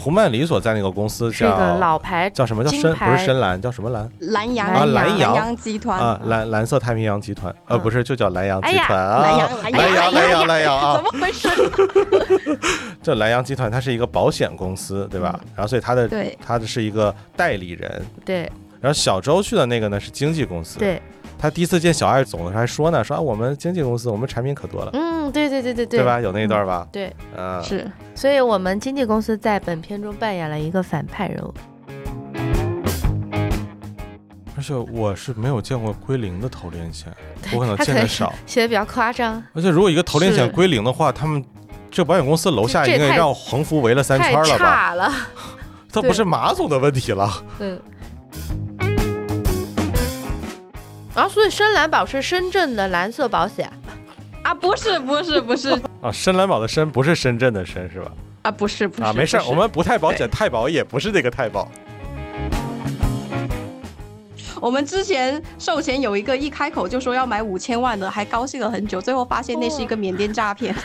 胡曼理所在那个公司是个老牌， 叫什么？叫深，不是深蓝，叫什么蓝？ 蓝洋啊，蓝洋集团啊，蓝色太平洋集团，不是，就叫蓝洋集团啊。 蓝洋啊， 怎么回事？ 这蓝洋集团它是一个保险公司，对吧？然后所以它的是一个代理人。 对。 然后小周去的那个呢是经纪公司。 对。 他第一次见小艾总的时候还说呢，说我们经纪公司我们产品可多了。 对，对吧？有那一段吧？ 对， 是。 所以我们经纪公司在本片中扮演了一个反派人物。 而且我是没有见过归零的头链险，我可能见得少， 写的比较夸张。 而且如果一个头链险归零的话，他们这保险公司楼下应该让横幅围了3圈了吧？ 太差了， 这不是马总的问题了。 所以深蓝宝是深圳的蓝色保险啊？不是啊，深蓝宝的深不是深圳的深是吧？ 啊，不是啊，没事，我们不太保险，太保也不是那个太保。 我们之前售前有一个一开口就说要买5000万的，还高兴了很久，最后发现那是一个缅甸诈骗。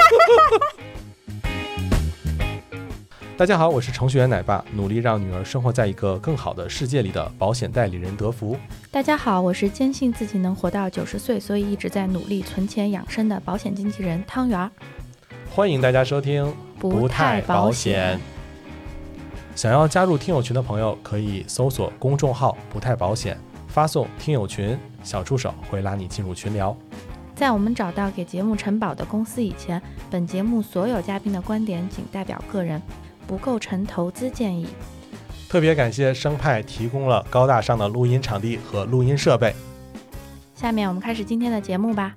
大家好，我是程序员奶爸，努力让女儿生活在一个更好的世界里的保险代理人德福。 大家好，我是坚信自己能活到90岁，所以一直在努力存钱养生的保险经纪人汤圆。 欢迎大家收听不太保险。想要加入听友群的朋友，可以搜索公众号不太保险，发送听友群，小助手会拉你进入群聊。 在我们找到给节目承保的公司以前，本节目所有嘉宾的观点仅代表个人，不构成投资建议。 特别感谢生派提供了高大上的录音场地和录音设备。 下面我们开始今天的节目吧。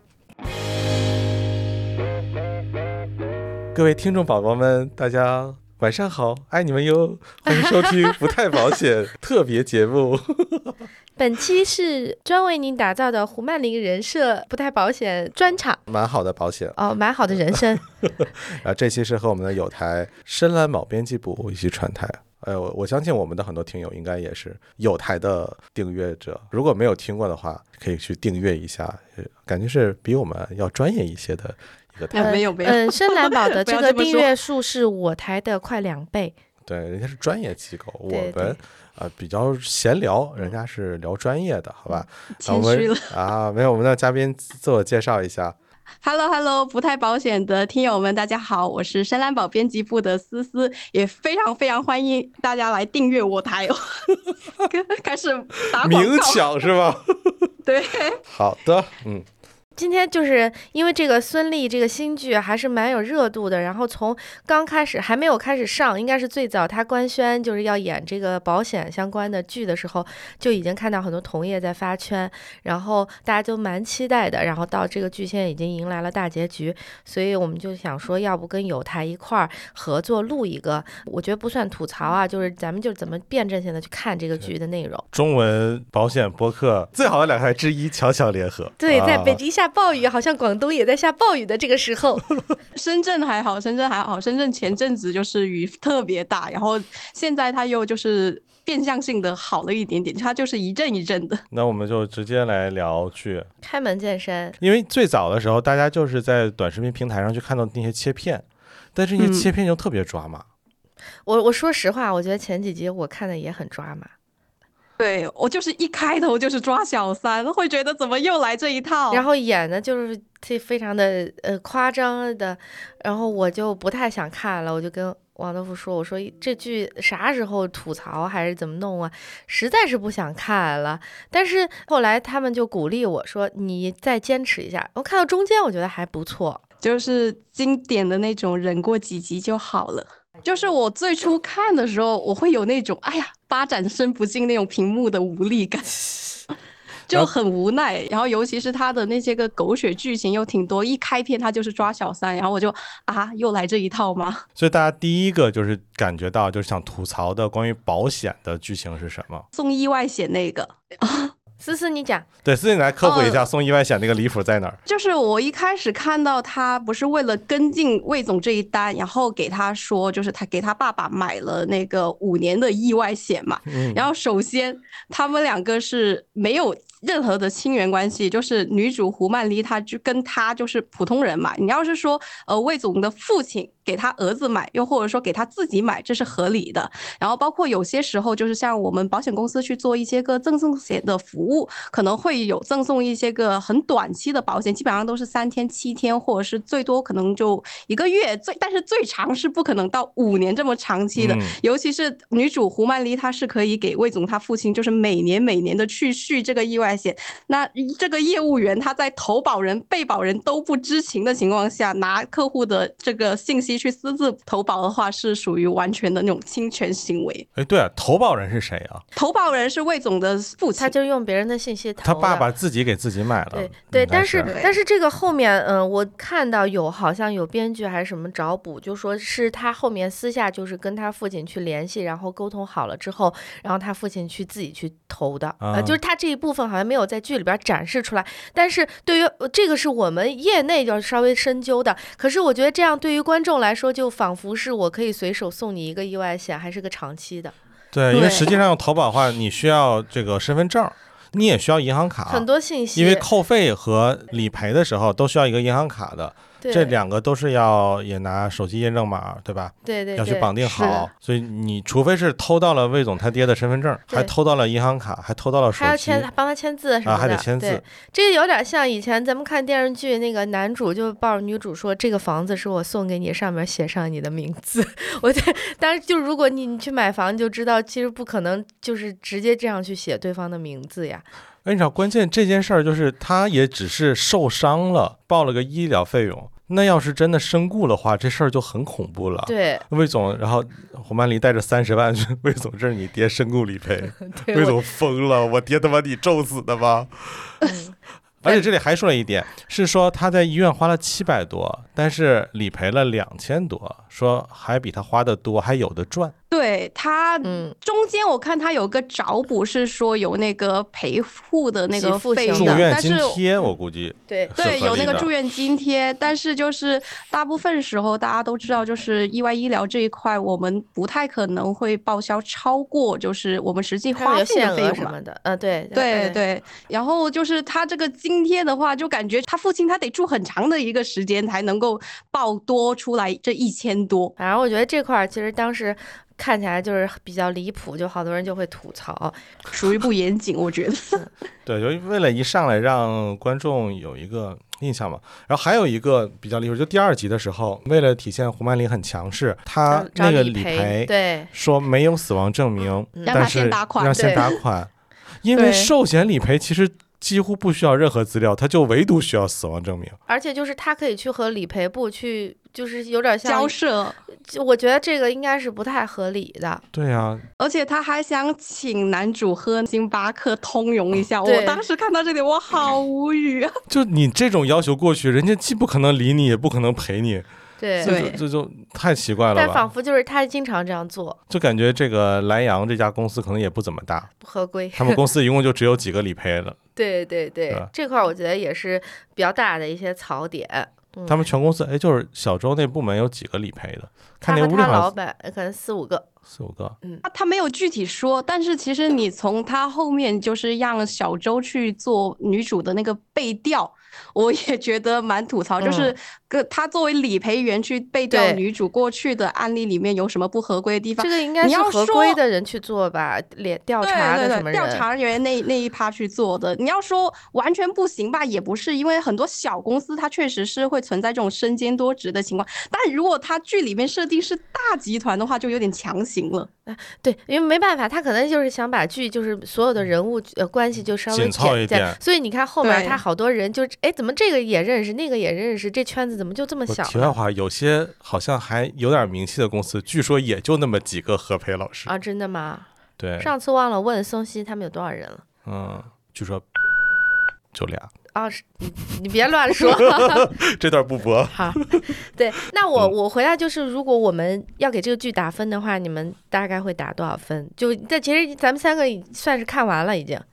各位听众宝宝们，大家晚上好，爱你们哟！欢迎收听不太保险特别节目。 本期是专为您打造的胡曼林人设不太保险专场， 蛮好的保险哦，蛮好的人生。 这期是和我们的友台深蓝宝编辑部一起串台。我相信我们的很多听友应该也是友台的订阅者，如果没有听过的话，可以去订阅一下，感觉是比我们要专业一些的一个台。 没有。 深蓝宝的这个订阅数是我台的快2倍。 对，人家是专业机构，我们比较闲聊，人家是聊专业的，好吧？ 谦虚了啊，没有，我们的嘉宾自我介绍一下。 Hello， 不太保险的听友们，大家好，我是深蓝宝编辑部的思思，也非常欢迎大家来订阅我台哦。开始打广告， 明抢是吧？ 对， 好的， 今天就是因为这个孙俪这个新剧还是蛮有热度的，然后从刚开始还没有开始上，应该是最早他官宣就是要演这个保险相关的剧的时候，就已经看到很多同业在发圈，然后大家都蛮期待的，然后到这个剧现在已经迎来了大结局，所以我们就想说要不跟友台一块儿合作录一个，我觉得不算吐槽啊，就是咱们就怎么辩证性的去看这个剧的内容。 中文保险播客最好的2台之一悄悄联合。 对，在北京下暴雨，好像广东也在下暴雨的这个时候。 深圳还好，深圳前阵子就是雨特别大，然后现在它又就是变相性的好了一点点，它就是一阵一阵的。 那我们就直接来聊剧开门见山。 因为最早的时候大家就是在短视频平台上去看到那些切片，但这些切片就特别抓马。 我说实话，我觉得前几集我看的也很抓马。 对，我就是一开头就是抓小三，会觉得怎么又来这一套， 然后演的就是非常的夸张的，然后我就不太想看了，我就跟王德福说，我说这剧啥时候吐槽还是怎么弄啊，实在是不想看了。但是后来他们就鼓励我说你再坚持一下，我看到中间我觉得还不错， 就是经典的那种忍过几集就好了。就是我最初看的时候，我会有那种发展伸不进那种屏幕的无力感，就很无奈。然后尤其是他的那些个狗血剧情又挺多，一开篇他就是抓小三，然后我就又来这一套吗？ 所以大家第一个就是感觉到就是想吐槽的关于保险的剧情是什么？ 送意外险那个。 思思你讲。 对，思思你来科普一下送意外险那个离谱在哪儿。 就是我一开始看到他不是为了跟进魏总这一单，然后给他说就是他给他爸爸买了那个5年的意外险嘛，然后首先他们2个是没有任何的亲缘关系，就是女主胡曼丽，她就跟她就是普通人嘛。你要是说魏总的父亲给他儿子买，又或者说给他自己买，这是合理的。然后包括有些时候，就是像我们保险公司去做一些个赠送险的服务，可能会有赠送一些个很短期的保险，基本上都是3天、7天，或者是最多可能就1个月，但是最长是不可能到5年这么长期的。尤其是女主胡曼丽，她是可以给魏总他父亲，就是每年的去续这个意外险。那这个业务员他在投保人、被保人都不知情的情况下，拿客户的这个信息去私自投保的话，是属于完全的那种侵权行为。 对啊，投保人是谁啊？ 投保人是魏总的父亲， 他就用别人的信息投的。 他爸爸自己给自己买了。 对，但是这个后面，我看到好像有编剧还是什么找补，就说是他后面私下就是跟他父亲去联系，然后沟通好了之后，然后他父亲去自己去投的。就是他这一部分好像没有在剧里边展示出来，但是对于这个是我们业内要稍微深究的。可是我觉得这样对于观众来说，就仿佛是我可以随手送你一个意外险，还是个长期的。 对，因为实际上投保的话，你需要这个身份证，你也需要银行卡， 很多信息， 因为扣费和理赔的时候都需要一个银行卡的。这2个都是也拿手机验证码，对吧？ 对， 要去绑定好。所以你除非是偷到了魏总他爹的身份证，还偷到了银行卡，还偷到了手机， 还要帮他签字什么的， 还得签字。 这个有点像以前咱们看电视剧，那个男主就抱着女主说：“这个房子是我送给你，上面写上你的名字。”当然就如果你去买房，就知道其实不可能就是直接这样去写对方的名字呀。 你知道关键这件事儿就是他也只是受伤了，报了个医疗费用。那要是真的身故的话，这事儿就很恐怖了。 对， 魏总，然后胡曼丽带着30万去，魏总，这是你爹身故理赔。魏总疯了，我爹他妈你咒死的吗？而且这里还说了一点，是说他在医院花了700多，但是理赔了2000多，说还比他花的多，还有的赚。 对他，中间我看他有个找补是说有那个陪护的那个费用， 住院津贴，我估计对，有那个住院津贴，但是就是大部分时候大家都知道，就是意外医疗这一块，我们不太可能会报销超过就是我们实际花费的费用什么的，对， 然后就是他这个津贴的话，就感觉他父亲他得住很长的一个时间才能够报多出来这1000多。 反正我觉得这块其实当时看起来就是比较离谱，就好多人就会吐槽， 属于不严谨，我觉得。 对，就为了一上来让观众有一个印象嘛。然后还有一个比较离谱，就第2集的时候，为了体现胡曼丽很强势，他那个理赔对说没有死亡证明，但是让先打款，因为寿险理赔其实几乎不需要任何资料，他就唯独需要死亡证明， 而且就是他可以去和理赔部去，就是有点像交涉。 我觉得这个应该是不太合理的。 对啊， 而且他还想请男主喝星巴克通融一下，我当时看到这里我好无语啊！ 就你这种要求过去，人家既不可能理你，也不可能赔你。 对， 这就太奇怪了吧。 但仿佛就是他经常这样做， 就感觉这个莱阳这家公司可能也不怎么大， 不合规。 他们公司一共就只有几个理赔了。 对，这块我觉得也是比较大的一些槽点。 他们全公司就是小周那部门有几个理赔的？看那屋里他老板可能4-5个。 4-5个， 他没有具体说，但是其实你从他后面就是让小周去做女主的那个背调，我也觉得蛮吐槽，就是他作为理赔员去背调女主过去的案例里面有什么不合规的地方， 这个应该是合规的人去做吧，调查的什么人， 调查员那一趴去做的。你要说完全不行吧，也不是，因为很多小公司它确实是会存在这种身兼多职的情况，但如果他剧里面设定是大集团的话，就有点强行了。 对，因为没办法，他可能就是想把剧就是所有的人物关系就稍微紧凑一点， 所以你看后面他好多人就怎么这个也认识，那个也认识，这圈子怎么就这么小？ 题外话，有些好像还有点名气的公司，据说也就那么几个合赔老师啊，真的吗？ 对， 上次忘了问松溪他们有多少人了。 据说就俩。 啊，你别乱说， 这段不播。 好，对，那我回来就是，如果我们要给这个剧打分的话，你们大概会打多少分？就这其实咱们3个算是看完了已经。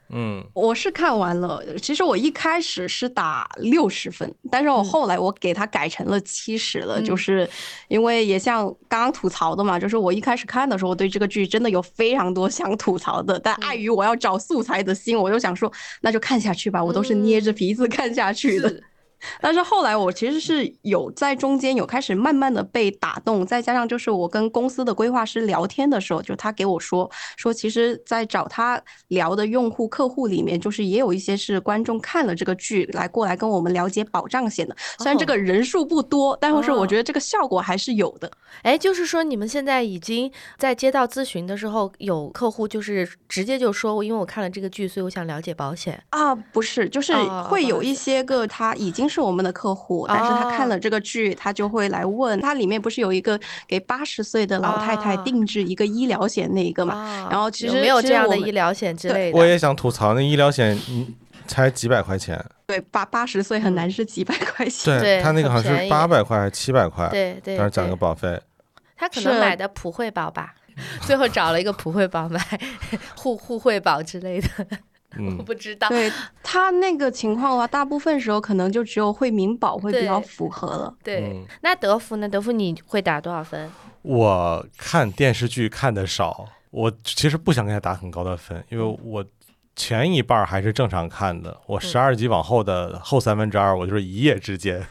我是看完了，其实我一开始是打60分，但是我后来我给它改成了70了，就是因为也像刚刚吐槽的嘛，就是我一开始看的时候，我对这个剧真的有非常多想吐槽的，但碍于我要找素材的心，我就想说那就看下去吧，我都是捏着鼻子看下去的。但是后来我其实是有在中间有开始慢慢的被打动，再加上就是我跟公司的规划师聊天的时候，就他给我说其实在找他聊的用户客户里面，就是也有一些是观众看了这个剧过来跟我们了解保障险的，虽然这个人数不多，但是我觉得这个效果还是有的。 就是说你们现在已经在接到咨询的时候，有客户就是直接就说因为我看了这个剧，所以我想了解保险啊？不是，就是会有一些个他已经是我们的客户，但是他看了这个剧，他就会来问，他里面不是有一个给80岁的老太太定制一个医疗险那一个嘛？然后其实有没有这样的医疗险之类的？ 我也想吐槽，那医疗险才几百块钱。 对，80岁很难是几百块钱。 对，他那个好像是800块还是700块， 对， 但是涨个保费。 他可能买的普惠保吧，最后找了一个普惠保买互惠保之类的。我不知道。 对，他那个情况的话，大部分时候可能就只有惠民保会比较符合了。 对，那德福呢？德福你会打多少分？ 我看电视剧看的少，我其实不想给他打很高的分，因为我前一半还是正常看的，我12集往后的后2/3，我就是一夜之间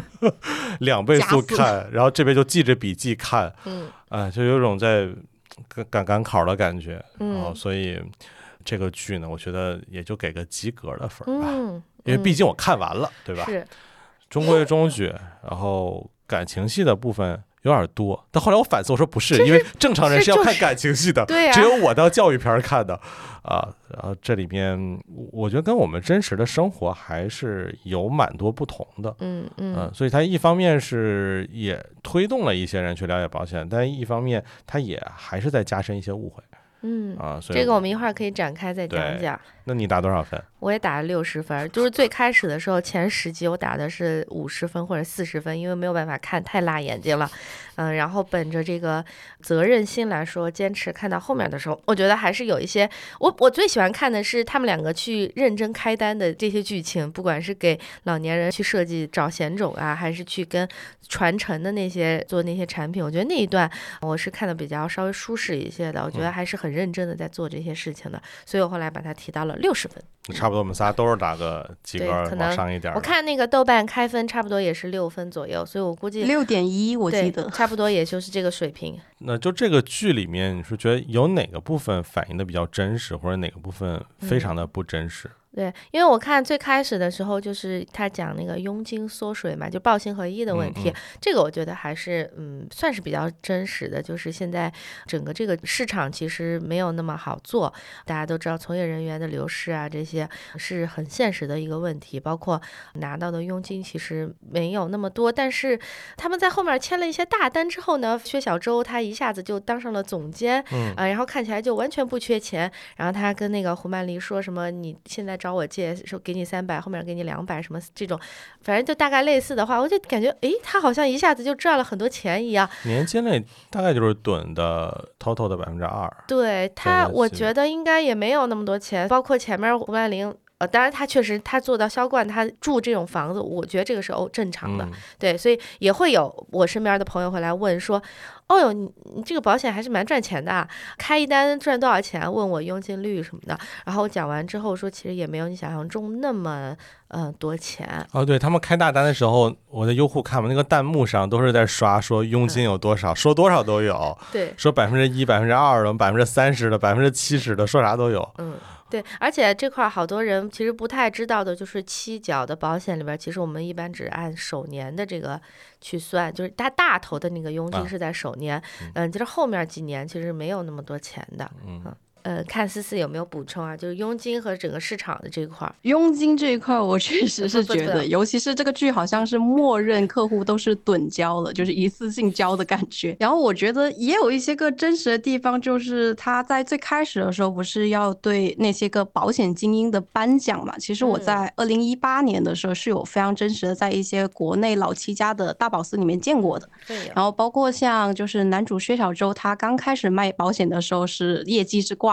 2倍速看，然后这边就记着笔记看，就有种在赶考的感觉，所以这个剧呢，我觉得也就给个及格的分吧，因为毕竟我看完了，对吧？ 是中规中矩，然后感情戏的部分有点多，但后来我反思，我说不是，因为正常人是要看感情戏的， 对啊， 只有我当教育片看的然后这里面我觉得跟我们真实的生活还是有蛮多不同的，所以它一方面是也推动了一些人去了解保险，但一方面它也还是在加深一些误会。所以这个我们一会儿可以展开再讲讲。 那你打多少分？ 我也打了60分，就是最开始的时候前10集我打的是50分或者40分，因为没有办法看，太辣眼睛了。然后本着这个责任心来说，坚持看到后面的时候，我觉得还是有一些我最喜欢看的是他们两个去认真开单的这些剧情，不管是给老年人去设计找险种啊，还是去跟传承的那些做那些产品，我觉得那一段我是看的比较稍微舒适一些的，我觉得还是很认真的在做这些事情的，所以我后来把它提到了60分。 差不多我们仨都是打个及格往上一点。 我看那个豆瓣开分差不多也是6分左右，所以我估计 6.1我记得差不多也就是这个水平。 那就这个剧里面，你是觉得有哪个部分反映的比较真实，或者哪个部分非常的不真实？ 对，因为我看最开始的时候就是他讲那个佣金缩水嘛，就报信合一的问题，这个我觉得还是算是比较真实的，就是现在整个这个市场其实没有那么好做，大家都知道从业人员的流失啊，这些是很现实的一个问题，包括拿到的佣金其实没有那么多，但是他们在后面签了一些大单之后呢，薛小周他一下子就当上了总监，然后看起来就完全不缺钱，然后他跟那个胡曼丽说什么你现在找我借，说给你300，后面给你200，什么这种，反正就大概类似的话，我就感觉，他好像一下子就赚了很多钱一样。 年金类大概就是趸的 total 的2%。 对他，我觉得应该也没有那么多钱，包括前面胡曼玲。当然他确实他做到销冠，他住这种房子，我觉得这个是正常的，对，所以也会有我身边的朋友会来问说，哦哟，你这个保险还是蛮赚钱的啊，开一单赚多少钱？问我佣金率什么的，然后我讲完之后说，其实也没有你想象中那么多钱。 对，他们开大单的时候，我在优酷看嘛，那个弹幕上都是在刷说佣金有多少，说多少都有， 对， 说1%、2%的、30%的、70%的，说啥都有， 对，而且这块好多人其实不太知道的，就是期缴的保险里边，其实我们一般只按首年的这个去算，就是它大头的那个佣金是在首年，就是后面几年其实没有那么多钱的，看思思有没有补充啊？就是佣金和整个市场的这一块。 佣金这一块，我确实是觉得，尤其是这个剧好像是默认客户都是趸交了，就是一次性交的感觉。然后我觉得也有一些个真实的地方，就是他在最开始的时候不是要对那些个保险精英的颁奖嘛？其实我在2018年的时候是有非常真实的在一些国内老7家的大保司里面见过的。然后包括像就是男主薛小周，他刚开始卖保险的时候是业绩是挂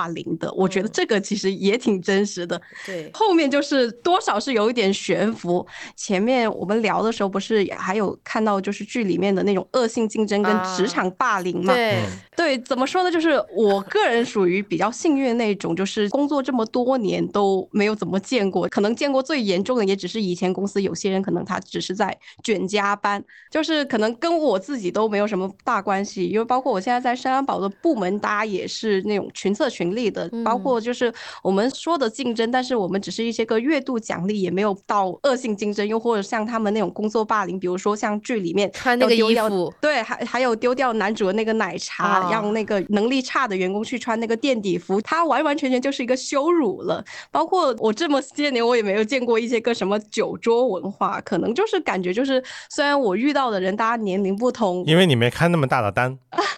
霸凌的，我觉得这个其实也挺真实的。 对， 后面就是多少是有一点悬浮。前面我们聊的时候，不是还有看到就是剧里面的那种恶性竞争跟职场霸凌嘛？ 对， 对，怎么说呢？就是我个人属于比较幸运的那种，就是工作这么多年都没有怎么见过，可能见过最严重的也只是以前公司有些人可能他只是在卷加班，就是可能跟我自己都没有什么大关系，因为包括我现在在深安保的部门，大家也是那种群策群力的，包括就是我们说的竞争，但是我们只是一些个月度奖励，也没有到恶性竞争，又或者像他们那种工作霸凌，比如说像剧里面穿那个衣服， 对，还有丢掉男主的那个奶茶，让那个能力差的员工去穿那个垫底服，他完完全全就是一个羞辱了。包括我这么些年，我也没有见过一些个什么酒桌文化，可能就是感觉就是，虽然我遇到的人大家年龄不同， 因为你没开那么大的单。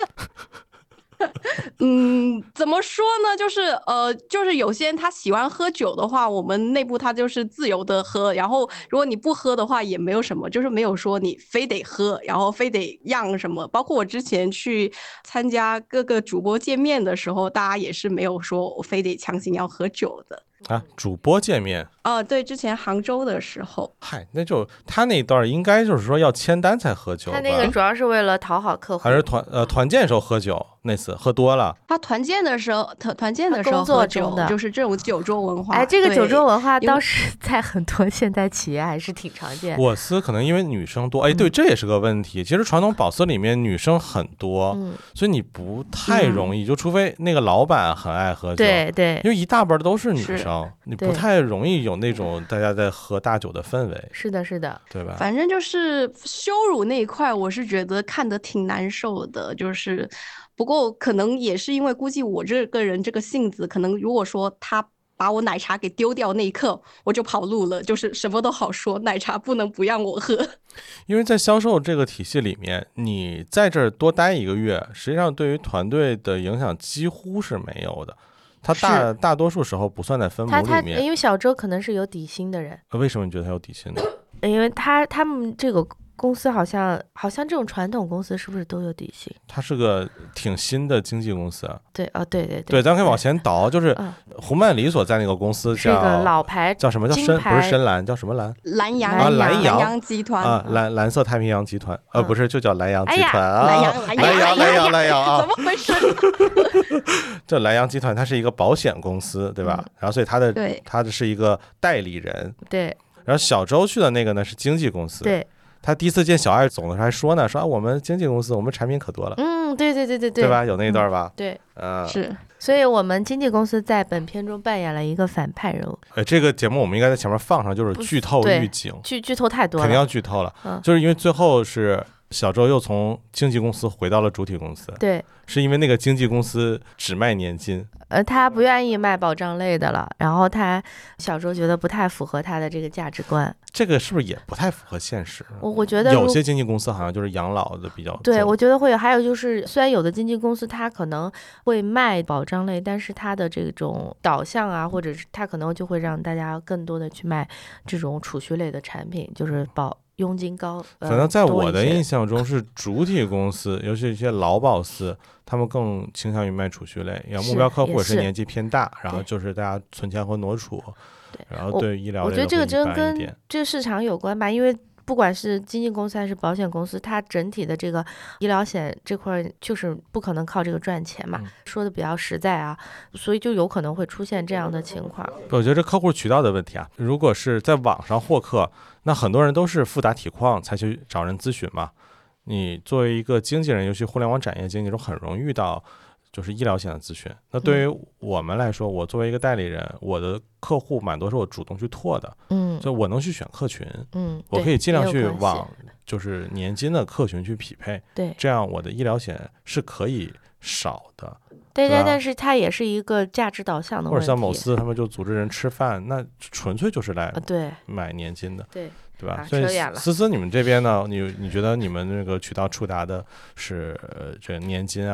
怎么说呢？就是有些人他喜欢喝酒的话，我们内部他就是自由的喝，然后如果你不喝的话也没有什么，就是没有说你非得喝，然后非得让什么。包括我之前去参加各个主播见面的时候，大家也是没有说我非得强行要喝酒的。 啊，主播见面对，之前杭州的时候， 嗨，那就他那一段应该就是说要签单才喝酒吧， 他那个主要是为了讨好客户， 还是团建时候喝酒，那次喝多了。 他团建的时候工作喝中的酒，就是这种酒桌文化。 哎，这个酒桌文化对倒是在很多现代企业还是挺常见。 我司可能因为女生多，哎，对，这也是个问题。其实传统保司里面女生很多，所以你不太容易，就除非那个老板很爱喝酒， 对对， 因为一大半都是女生，你不太容易有那种大家在喝大酒的氛围。 是的，是的， 对吧？ 反正就是羞辱那一块，我是觉得看得挺难受的。就是不过可能也是因为估计我这个人这个性子，可能如果说他把我奶茶给丢掉那一刻，我就跑路了，就是什么都好说，奶茶不能不让我喝。 因为在销售这个体系里面，你在这儿多待1个月，实际上对于团队的影响几乎是没有的。他大多数时候不算在分母里面。 因为小周可能是有底薪的人。 为什么你觉得他有底薪呢？ 因为他们这个公司好像这种传统公司是不是都有底薪？ 它是个挺新的经纪公司啊。 对，对， 对，咱可以往前倒，就是胡曼里所在那个公司是一个老牌， 叫什么？叫深，不是深蓝，叫什么蓝？ 蓝洋集团啊，蓝色太平洋集团，不是，就叫蓝洋集团啊。 蓝洋啊，怎么回事？ 这蓝洋集团它是一个保险公司，对吧？然后所以它的是一个代理人。 对。 然后小周去的那个呢是经纪公司。 对。 他第一次见小艾总的时候还说呢，说我们经纪公司我们产品可多了。 对，对吧？有那一段吧？ 对， 是。 所以我们经纪公司在本片中扮演了一个反派人物。 这个节目我们应该在前面放上，就是剧透预警， 剧透太多了， 肯定要剧透了。就是因为最后是小周又从经纪公司回到了主体公司。 对， 是因为那个经纪公司只卖年金。 他不愿意卖保障类的了，然后小周觉得不太符合他的这个价值观。 这个是不是也不太符合现实？ 我觉得有些经纪公司好像就是养老的比较。 对，我觉得会有。还有就是，虽然有的经纪公司他可能会卖保障类，但是他的这种导向啊，或者是他可能就会让大家更多的去卖这种储蓄类的产品，就是佣金高。 反正在我的印象中是主体公司，尤其一些老保司，他们更倾向于卖储蓄类，目标客户是年纪偏大，然后就是大家存钱和挪储。然后对医疗类的， 我觉得这个真跟这个市场有关吧，因为不管是经纪公司还是保险公司，它整体的这个医疗险这块就是不可能靠这个赚钱嘛，说的比较实在啊，所以就有可能会出现这样的情况。 我觉得这客户渠道的问题啊，如果是在网上获客，那很多人都是复杂体况才去找人咨询嘛。你作为一个经纪人，尤其互联网产业经纪中，很容易遇到就是医疗险的咨询。那对于我们来说，我作为一个代理人，我的客户蛮多是我主动去拓的，所以我能去选客群，我可以尽量去往就是年金的客群去匹配， 对， 这样我的医疗险是可以少的。 对，但是它也是一个价值导向的问题。 或者像某司他们就组织人吃饭，那纯粹就是来买年金的， 对吧？所以思思你们这边呢，你觉得你们那个渠道触达的是这个年金啊？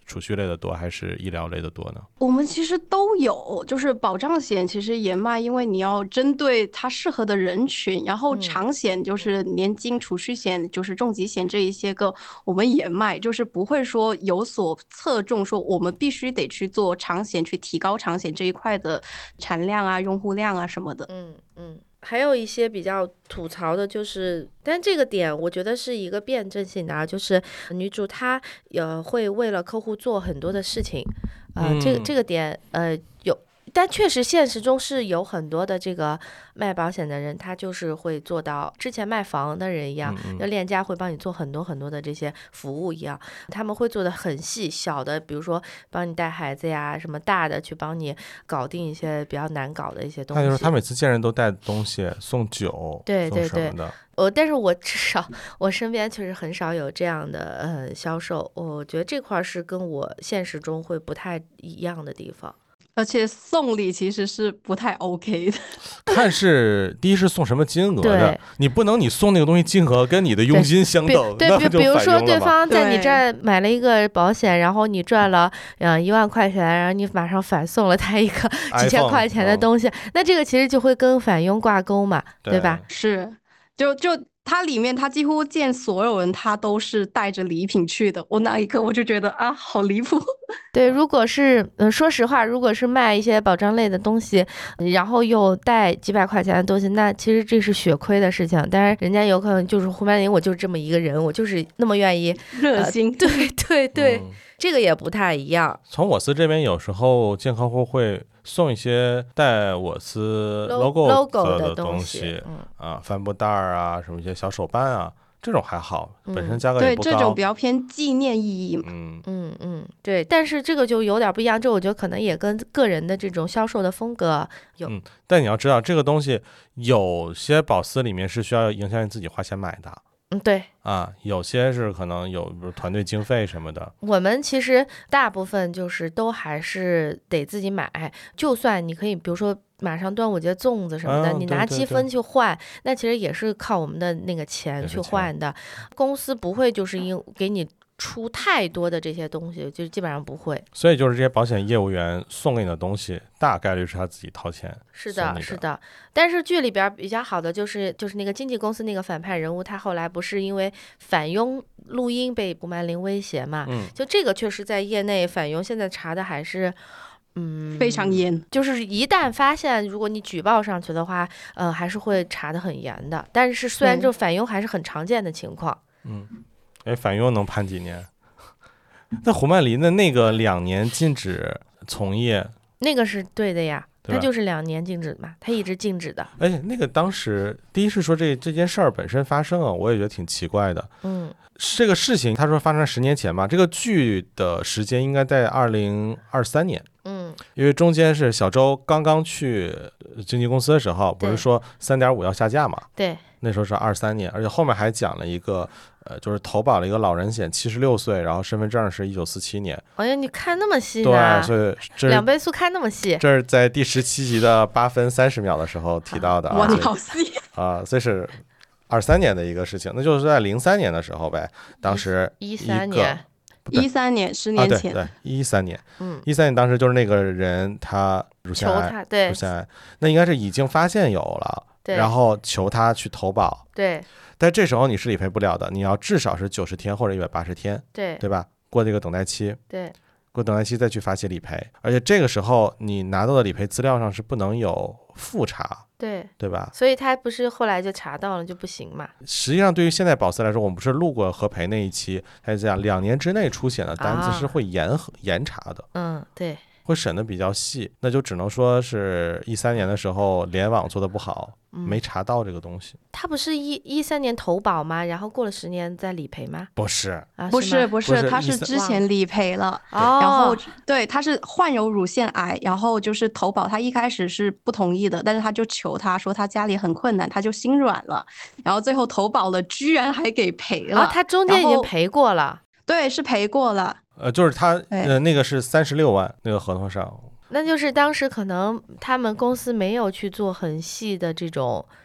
储蓄类的多还是医疗类的多呢？ 我们其实都有，就是保障险其实也卖，因为你要针对它适合的人群，然后长险就是年金、储蓄险，就是重疾险这一些个我们也卖，就是不会说有所侧重，说我们必须得去做长险，去提高长险这一块的产量啊、用户量啊什么的。 还有一些比较吐槽的就是，但这个点我觉得是一个辩证性的啊，就是女主她会为了客户做很多的事情，这个点有。但确实，现实中是有很多的这个卖保险的人，他就是会做到之前卖房的人一样，那链家会帮你做很多很多的这些服务一样，他们会做的很细，小的比如说帮你带孩子呀，什么大的去帮你搞定一些比较难搞的一些东西。 那就是他每次见人都带东西，送酒， 对对对送什么的。 但是我至少我身边确实很少有这样的销售，我觉得这块是跟我现实中会不太一样的地方。 而且送礼其实是不太 OK 的， 看是第一是送什么金额的，你不能你送那个东西金额跟你的佣金相等， 对，比如说对方在你这儿买了一个保险，然后你赚了1万块钱，然后你马上反送了他一个几千块钱的东西，那这个其实就会跟返佣挂钩嘛，对吧？ 是，就它里面，它几乎见所有人，他都是带着礼品去的。我那一刻我就觉得啊，好离谱。 对，如果是说实话，如果是卖一些保障类的东西，然后又带几百块钱的东西，那其实这是血亏的事情。但是人家有可能就是胡曼林，我就是这么一个人，我就是那么愿意热心。 对对对。这个也不太一样。 从我司这边有时候见客户会送一些带我司 logo 的东西帆布袋啊，什么一些小手办啊，这种还好，本身价格也不高。 对，这种比较偏纪念意义嘛。 对，但是这个就有点不一样，这我觉得可能也跟个人的这种销售的风格有。 但你要知道，这个东西有些保司里面是需要影响你自己花钱买的。 对啊，有些是可能有比如团队经费什么的。 我们其实大部分就是都还是得自己买，就算你可以比如说马上端午节粽子什么的，你拿积分去换，那其实也是靠我们的那个钱去换的。公司不会就是给你出太多的这些东西，就基本上不会。 所以就是这些保险业务员送给你的东西，大概率是他自己掏钱。 是的，是的。但是剧里边比较好的就是那个经纪公司那个反派人物，他后来不是因为反佣录音被胡曼林威胁嘛？就这个确实在业内反佣现在查的还是。 非常严， 就是一旦发现，如果你举报上去的话，还是会查得很严的。但是虽然这反佣还是很常见的情况。 反佣能判几年？那胡曼林的那个2年禁止从业， 那个是对的呀，他就是2年禁止嘛，他一直禁止的。 而且那个当时第一是说这件事儿本身发生啊，我也觉得挺奇怪的。这个事情他说发生10年前嘛，这个剧的时间应该在2023年。因为中间是小周刚刚去经纪公司的时候，不是说3.5要下架嘛？ 对， 那时候是23年，而且后面还讲了一个就是投保了一个老人险，76岁，然后身份证是1947年。 哎呀，你看那么细呢？ 对，所以这 2倍速看那么细。 这是在第17集的8分30秒的时候提到的。 哇，你好细啊！这是23年的一个事情，那就是在03年的时候呗，当时 13年。 13年，10年前。 对，13年。13年当时就是那个人他乳腺癌， 对， 乳腺癌，那应该是已经发现有了，然后求他去投保。 对。 但这时候你是理赔不了的，你要至少是90天或者180天，对吧？过这个等待期。 对。 过等待期再去发起理赔，而且这个时候你拿到的理赔资料上是不能有复查。对吧？ 所以他不是后来就查到了就不行嘛？ 实际上，对于现在保司来说，我们不是录过核赔那一期，他是这样，2年之内出险的单子是会严查的。 对， 会审的比较细，那就只能说是13年的时候联网做的不好，没查到这个东西。 他不是13年投保吗？然后过了10年再理赔吗？ 不是， 不是，他是之前理赔了，然后对，他是患有乳腺癌，然后就是投保，他一开始是不同意的，但是他就求他说他家里很困难，他就心软了，然后最后投保了，居然还给赔了。 他中间已经赔过了。 对，是赔过了。 就是他那个是36万那个合同上， 那就是当时可能他们公司没有去做很细的这种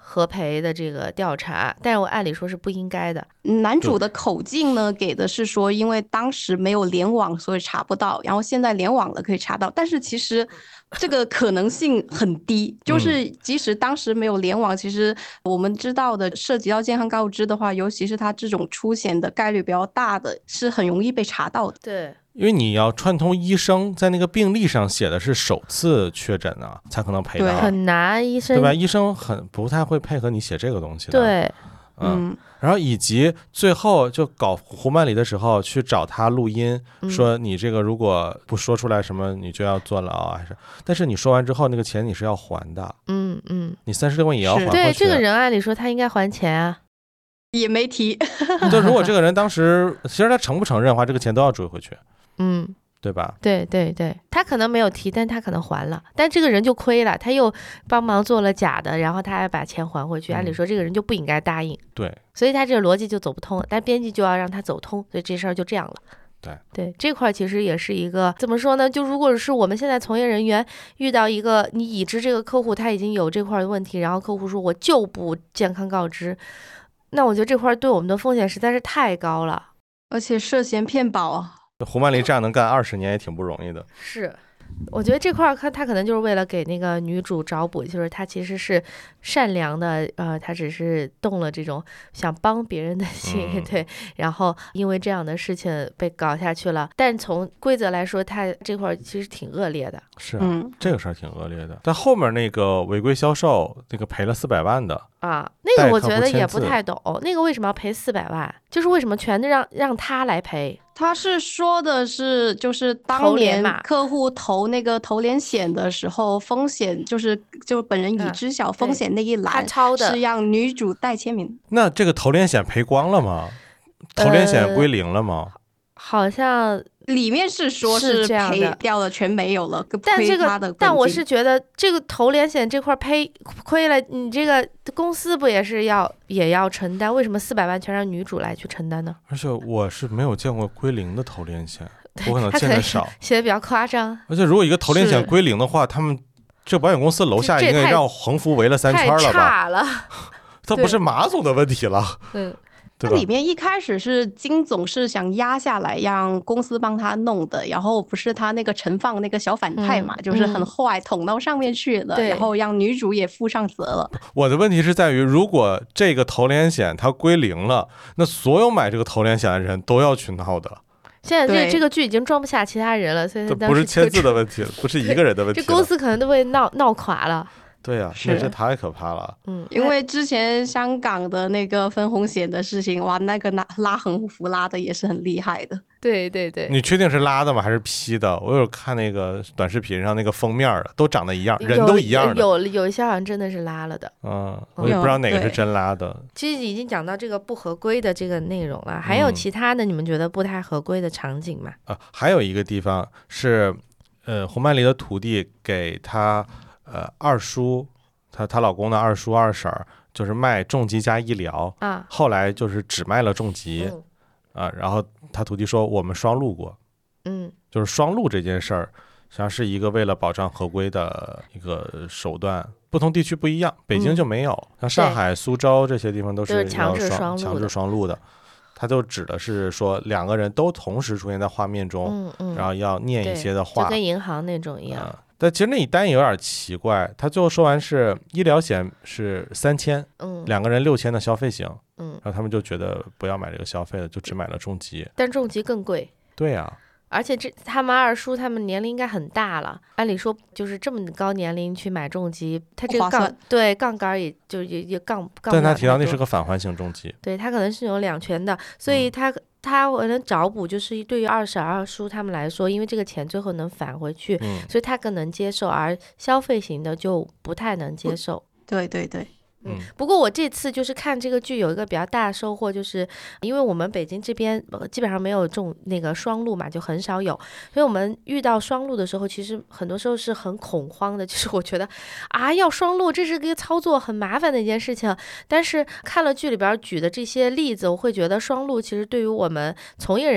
核赔的这个调查，但是我按理说是不应该的。 男主的口径呢，给的是说，因为当时没有联网，所以查不到，然后现在联网了可以查到，但是其实这个可能性很低，就是即使当时没有联网，其实我们知道的涉及到健康告知的话，尤其是它这种出险的概率比较大的，是很容易被查到的。 对， 因为你要串通医生，在那个病历上写的是首次确诊啊，才可能赔到， 很难，医生对吧？医生很不太会配合你写这个东西的。 对， 然后以及最后就搞胡曼里的时候去找他录音，说你这个如果不说出来什么，你就要坐牢啊，还是？但是你说完之后，那个钱你是要还的，你36万也要还回去。 对，这个人按理说他应该还钱啊， 也没提。 就如果这个人当时其实他承不承认的话，这个钱都要追回去，对吧？ 对对对，他可能没有提，但他可能还了，但这个人就亏了，他又帮忙做了假的，然后他还把钱还回去，按理说这个人就不应该答应， 对， 所以他这个逻辑就走不通，但编辑就要让他走通，所以这事儿就这样了。对，这块其实也是一个怎么说呢？就如果是我们现在从业人员遇到一个你已知这个客户他已经有这块的问题，然后客户说我就不健康告知，那我觉得这块对我们的风险实在是太高了， 而且涉嫌骗保啊。 胡曼里这样能干20年也挺不容易的。 是。我觉得这块他可能就是为了给那个女主找补，就是他其实是善良的，他只是动了这种想帮别人的心，对，然后因为这样的事情被搞下去了。但从规则来说，他这块其实挺恶劣的。 是啊，这个事儿挺恶劣的。但后面那个违规销售，那个赔了400万的啊，那个我觉得也不太懂，那个为什么要赔400万？就是为什么全都让他来赔？ 他是说的是，就是当年客户投那个投连险的时候，风险就本人已知晓风险那一栏是让女主代签名。 那这个投连险赔光了吗？投连险归零了吗？ 好像里面是说是赔掉了，全没有了。 但我是觉得这个投连险这块亏了，你这个公司不也要承担？为什么400万全让女主来去承担呢？ 而且我是没有见过归零的投连险，我可能见得少， 写的比较夸张。 而且如果一个投连险归零的话，他们这保险公司楼下应该绕横幅围了3圈了吧？ 太差了， 它不是马总的问题了。 它里面一开始是金总是想压下来让公司帮他弄的，然后不是他那个陈放那个小反派嘛，就是很坏捅到上面去了，然后让女主也负上责了。 我的问题是在于，如果这个投连险它归零了，那所有买这个投连险的人都要去闹的。 现在这个剧已经装不下其他人了，所以这不是签字的问题，不是一个人的问题， 这公司可能都会闹垮了。 对呀，那这太可怕了。 因为之前香港的那个分红险的事情，哇，那个拉横幅拉的也是很厉害的。 对对对， 你确定是拉的吗？还是 P 的？我有看那个短视频上那个封面的，都长得一样，人都一样的。 有一些好像真的是拉了的。 我也不知道哪个是真拉的。 其实已经讲到这个不合规的这个内容了，还有其他的你们觉得不太合规的场景吗？ 还有一个地方是，胡曼里的徒弟给他二叔。她老公的二叔二婶就是卖重疾加医疗后来就是只卖了重疾然后他徒弟说我们双录过，就是双录这件事儿实际上是一个为了保障合规的一个手段，不同地区不一样，北京就没有，像上海、苏州这些地方都是强制双录的。他就指的是说两个人都同时出现在画面中，然后要念一些的话， 就跟银行那种一样。 但其实那一单有点奇怪，他最后说完是医疗险是3000，两个人6000的消费型，然后他们就觉得不要买这个消费了，就只买了重疾， 但重疾更贵。 对呀， 而且他们二叔他们年龄应该很大了，按理说就是这么高年龄去买重疾，他这个杠杆也就也杠。 但他提到那是个返还型重疾， 对他可能是有2全的，所以他可能找补，就是对于二婶二叔他们来说，因为这个钱最后能返回去，所以他更能接受，而消费型的就不太能接受。 对对对。 不过我这次就是看这个剧有一个比较大的收获，就是因为我们北京这边基本上没有那个双录嘛，就很少有，所以我们遇到双录的时候，其实很多时候是很恐慌的，就是我觉得要双录，这是个操作很麻烦的一件事情。但是看了剧里边举的这些例子，我会觉得双录其实对于我们从业人员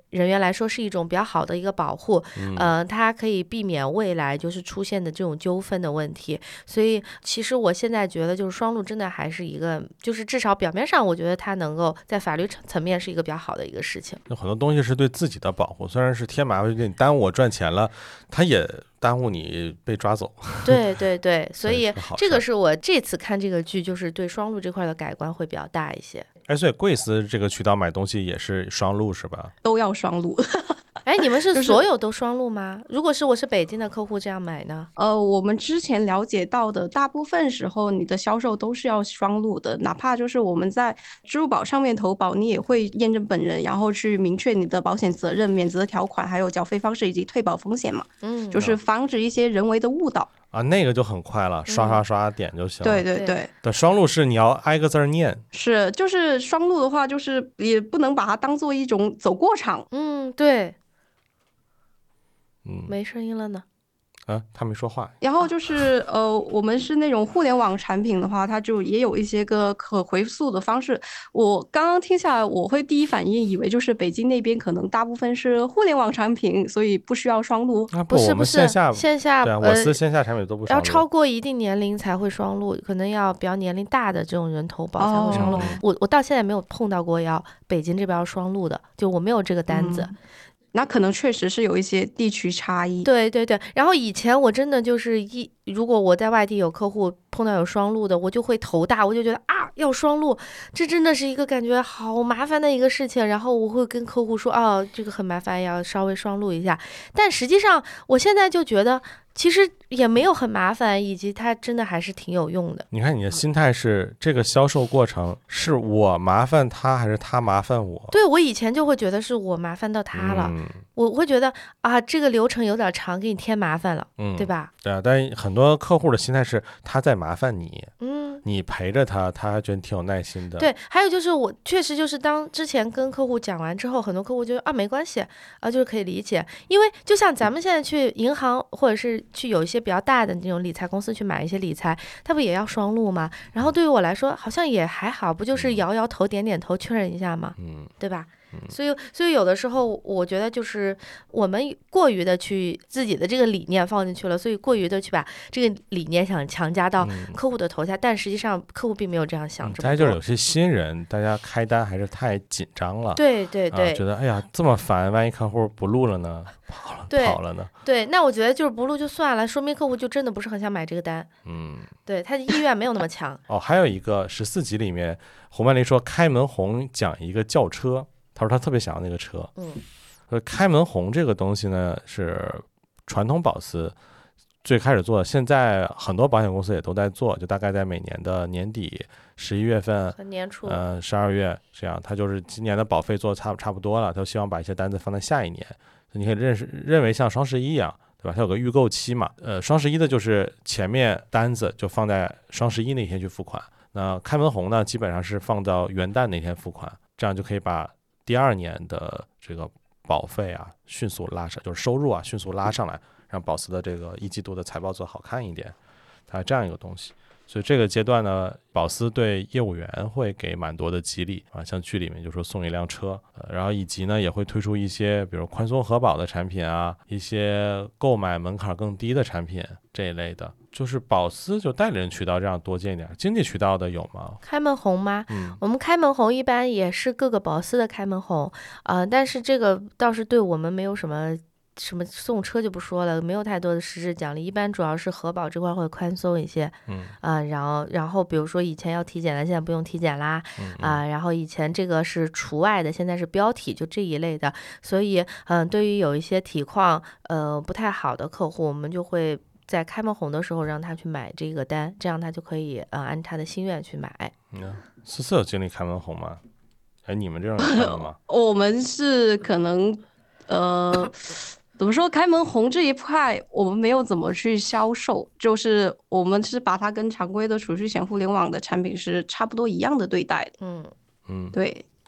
人员来说是一种比较好的一个保护，它可以避免未来就是出现的这种纠纷的问题。所以其实我现在觉得就是双录真的还是一个，就是至少表面上我觉得它能够在法律层面是一个比较好的一个事情。 有很多东西是对自己的保护，虽然是添麻烦给你耽误我赚钱了，它也耽误你被抓走。 对对对，所以这个是是我这次看这个剧就是对双录这块的改观会比较大一些。 所以贵司这个渠道买东西也是双录是吧？ 都要双录。 你们是所有都双录吗？如果是我是北京的客户这样买呢？ 我们之前了解到的大部分时候你的销售都是要双录的，哪怕就是我们在支付宝上面投保，你也会验证本人，然后去明确你的保险责任、免责条款，还有缴费方式以及退保风险嘛。就是防止一些人为的误导啊，那个就很快了，刷点就行了。 对对对。 的双录是你要挨个字念。 是，就是双录的话，就是也不能把它当做一种走过场。 对。没声音了呢。 他没说话。 然后就是我们是那种互联网产品的话，它就也有一些个可回溯的方式。我刚刚听下来，我会第一反应以为就是北京那边可能大部分是互联网产品，所以不需要双录。 不是，我们线下对， 我司线下产品都不双录， 要超过一定年龄才会双录，可能要比较年龄大的这种人投保才会双录。我到现在没有碰到过要北京这边要双录的，就我没有这个单子。 那可能确实是有一些地区差异。 对对对，然后以前我真的就是如果我在外地有客户碰到有双录的，我就会头大，我就觉得要双录，这真的是一个感觉好麻烦的一个事情。然后我会跟客户说这个很麻烦，要稍微双录一下。但实际上我现在就觉得其实也没有很麻烦，以及它真的还是挺有用的。 你看你的心态是这个销售过程是我麻烦他还是他麻烦我？ 对，我以前就会觉得是我麻烦到他了，我会觉得这个流程有点长，给你添麻烦了，对吧？ 对啊，但很多客户的心态是他在麻烦你，你陪着他，他还觉得挺有耐心的。 对，还有就是我确实就是当之前跟客户讲完之后，很多客户就没关系就是可以理解，因为就像咱们现在去银行或者是去有一些比较大的那种理财公司去买一些理财，他不也要双录吗？然后对于我来说好像也还好，不就是摇摇头点点头确认一下吗？对吧？所以有的时候我觉得就是我们过于的去自己的这个理念放进去了，所以过于的去把这个理念想强加到客户的头下，但实际上客户并没有这样想。 大家就是有些新人，大家开单还是太紧张了。 对对对， 觉得哎呀这么烦，万一客户不录了呢，跑了呢。 对，那我觉得就是不录就算了，说明客户就真的不是很想买这个单。对，他的意愿没有那么强。 还有一个14集里面，侯曼林说开门红讲一个轿车。他说他特别想要那个车。开门红这个东西呢是传统保司最开始做的，现在很多保险公司也都在做，就大概在每年的年底11月份和年初 12月这样，他就是今年的保费做差不多了，他希望把一些单子放在下一年。你可以认为像双11一样，对吧？它有个预购期嘛。双11的就是前面单子就放在双11那天去付款，那开门红呢基本上是放到元旦那天付款，这样就可以把第二年的这个保费迅速拉上，就是收入迅速拉上来，让保司的这个一季度的财报做好看一点，它这样一个东西。所以这个阶段呢，保司对业务员会给蛮多的激励像剧里面就说送一辆车，然后以及呢也会推出一些比如宽松核保的产品一些购买门槛更低的产品这一类的。就是保司就代理人渠道这样多见一点，经济渠道的有吗？ 开门红吗？我们开门红一般也是各个保司的开门红但是这个倒是对我们没有什么送车就不说了，没有太多的实质奖励，一般主要是核保这块会宽松一些。然后比如说以前要体检的现在不用体检啦然后以前这个是除外的，现在是标体，就这一类的。所以对于有一些体况不太好的客户，我们就会在开门红的时候让他去买这个单，这样他就可以按他的心愿去买。 44有经历开门红吗？你们这种有经历吗？ 我们是可能怎么说，开门红这一块我们没有怎么去销售，就是我们是把它跟常规的储蓄险互联网的产品是差不多一样的对待的。 嗯， 对，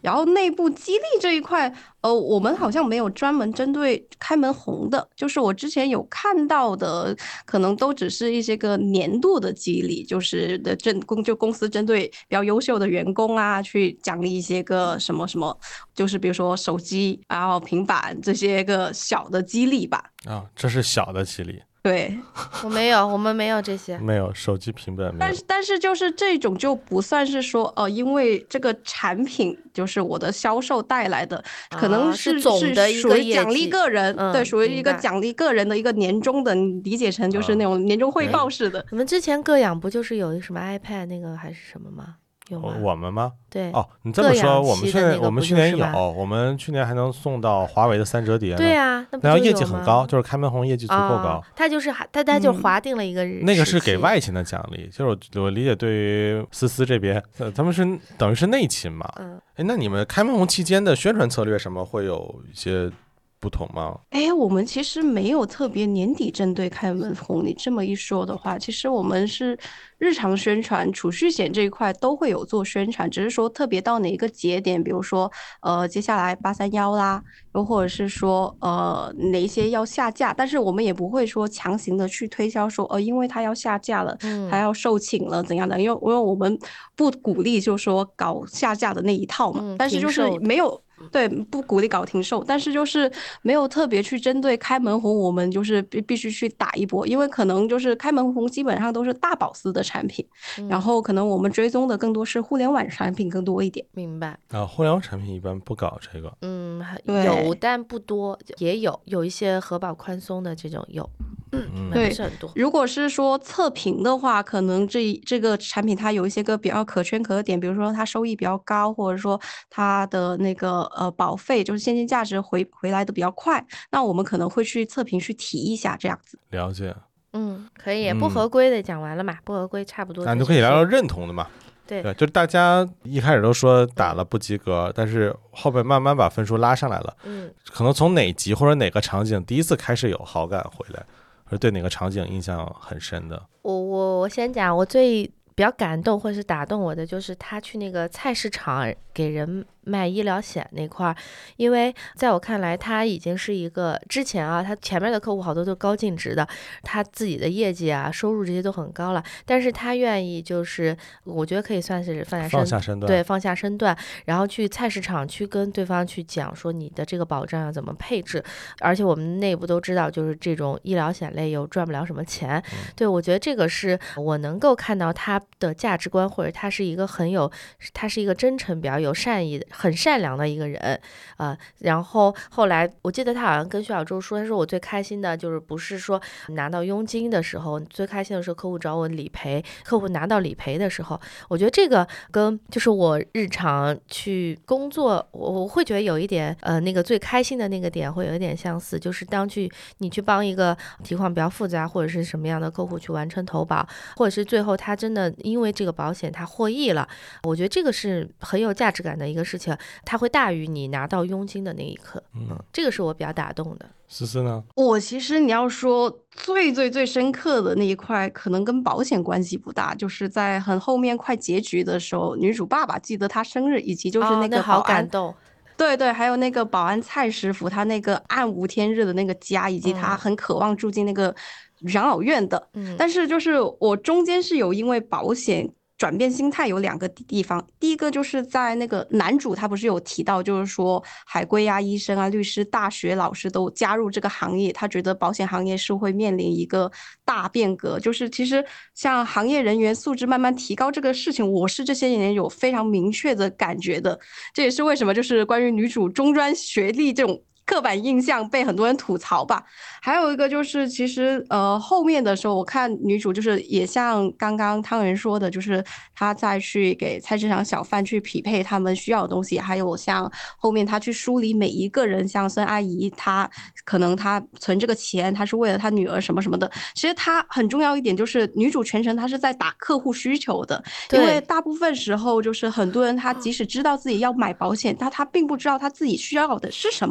然后内部激励这一块，我们好像没有专门针对开门红的，就是我之前有看到的，可能都只是一些个年度的激励，就是公司针对比较优秀的员工啊，去奖励一些个什么什么，就是比如说手机，然后平板这些个小的激励吧。 这是小的激励。 对， 我们没有这些， 没有手机平板没有。 但是就是这种就不算是说因为这个产品就是我的销售带来的，可能是总的一个属于奖励个人，对，属于一个奖励个人的一个年终的，你理解成就是那种年终汇报式的。 你们之前个养不就是有什么 iPad 那个还是什么吗？有吗？ 我们吗？ 对。 你这么说，我们去年有， 我们去年还能送到华为的3折碟呢。 对啊， 然后业绩很高，就是开门红业绩足够高。 它就是划定了一个日期， 那个是给外勤的奖励，就是我理解对于思思这边，他们是等于是内勤嘛。那你们开门红期间的宣传策略什么会有一些不同吗？ 我们其实没有特别年底针对开门红，你这么一说的话，其实我们是日常宣传储蓄险这一块都会有做宣传，只是说特别到哪一个节点，比如说接下来831啦，又或者是说哪一些要下架，但是我们也不会说强行的去推销说因为它要下架了，它要售罄了怎样的，因为我们不鼓励就是说搞下架的那一套嘛，但是就是没有。对，不鼓励搞停售，但是就是没有特别去针对开门红，我们就是必须去打一波，因为可能就是开门红基本上都是大保司的产品，然后可能我们追踪的更多是互联网产品更多一点。 明白。 互联网产品一般不搞这个。 有但不多，也有一些核保宽松的这种有。 对， 不是很多。 如果是说测评的话，可能这个产品它有一些个比较可圈可点，比如说它收益比较高，或者说它的那个保费就是现金价值回来的比较快，那我们可能会去测评去提一下这样子。 了解。 可以。不合规的讲完了嘛，不合规差不多。 那就可以聊聊认同的嘛。 对， 就是大家一开始都说打了不及格，但是后边慢慢把分数拉上来了。可能从哪集或者哪个场景第一次开始有好感回来，而对哪个场景印象很深的。 我先讲，我最比较感动或是打动我的就是他去那个菜市场给人卖医疗险那块，因为在我看来他已经是一个之前他前面的客户好多都高净值的，他自己的业绩收入这些都很高了，但是他愿意就是我觉得可以算是放下身段，对，放下身段，然后去菜市场去跟对方去讲说你的这个保障要怎么配置，而且我们内部都知道就是这种医疗险类又赚不了什么钱，对，我觉得这个是我能够看到他的价值观，或者他是一个他是一个真诚比较有善意的很善良的一个人然后后来我记得他好像跟徐小舟说，他说我最开心的就是不是说拿到佣金的时候，最开心的是客户找我理赔，客户拿到理赔的时候，我觉得这个跟就是我日常去工作我会觉得有一点那个最开心的那个点会有一点相似，就是你去帮一个提况比较复杂或者是什么样的客户去完成投保，或者是最后他真的因为这个保险他获益了，我觉得这个是很有价值感的一个事情，它会大于你拿到佣金的那一刻。这个是我比较打动的。 思思呢？ 我其实你要说最深刻的那一块，可能跟保险关系不大，就是在很后面快结局的时候，女主爸爸记得她生日，以及就是那个保安， 好感动。 对，还有那个保安蔡师傅，他那个暗无天日的那个家，以及他很渴望住进那个养老院的。但是就是我中间是有因为保险转变心态有2个地方，第一个就是在那个男主他不是有提到，就是说海归医生律师、大学老师都加入这个行业，他觉得保险行业是会面临一个大变革，就是其实像行业人员素质慢慢提高这个事情，我是这些年有非常明确的感觉的，这也是为什么就是关于女主中专学历这种刻板印象被很多人吐槽吧。还有一个就是其实后面的时候我看女主就是也像刚刚汤圆说的，就是她再去给菜市场小贩去匹配他们需要的东西，还有像后面她去梳理每一个人，像孙阿姨她可能她存这个钱她是为了她女儿什么什么的，其实她很重要一点就是女主全程她是在打客户需求的，因为大部分时候就是很多人他即使知道自己要买保险，但他并不知道他自己需要的是什么，然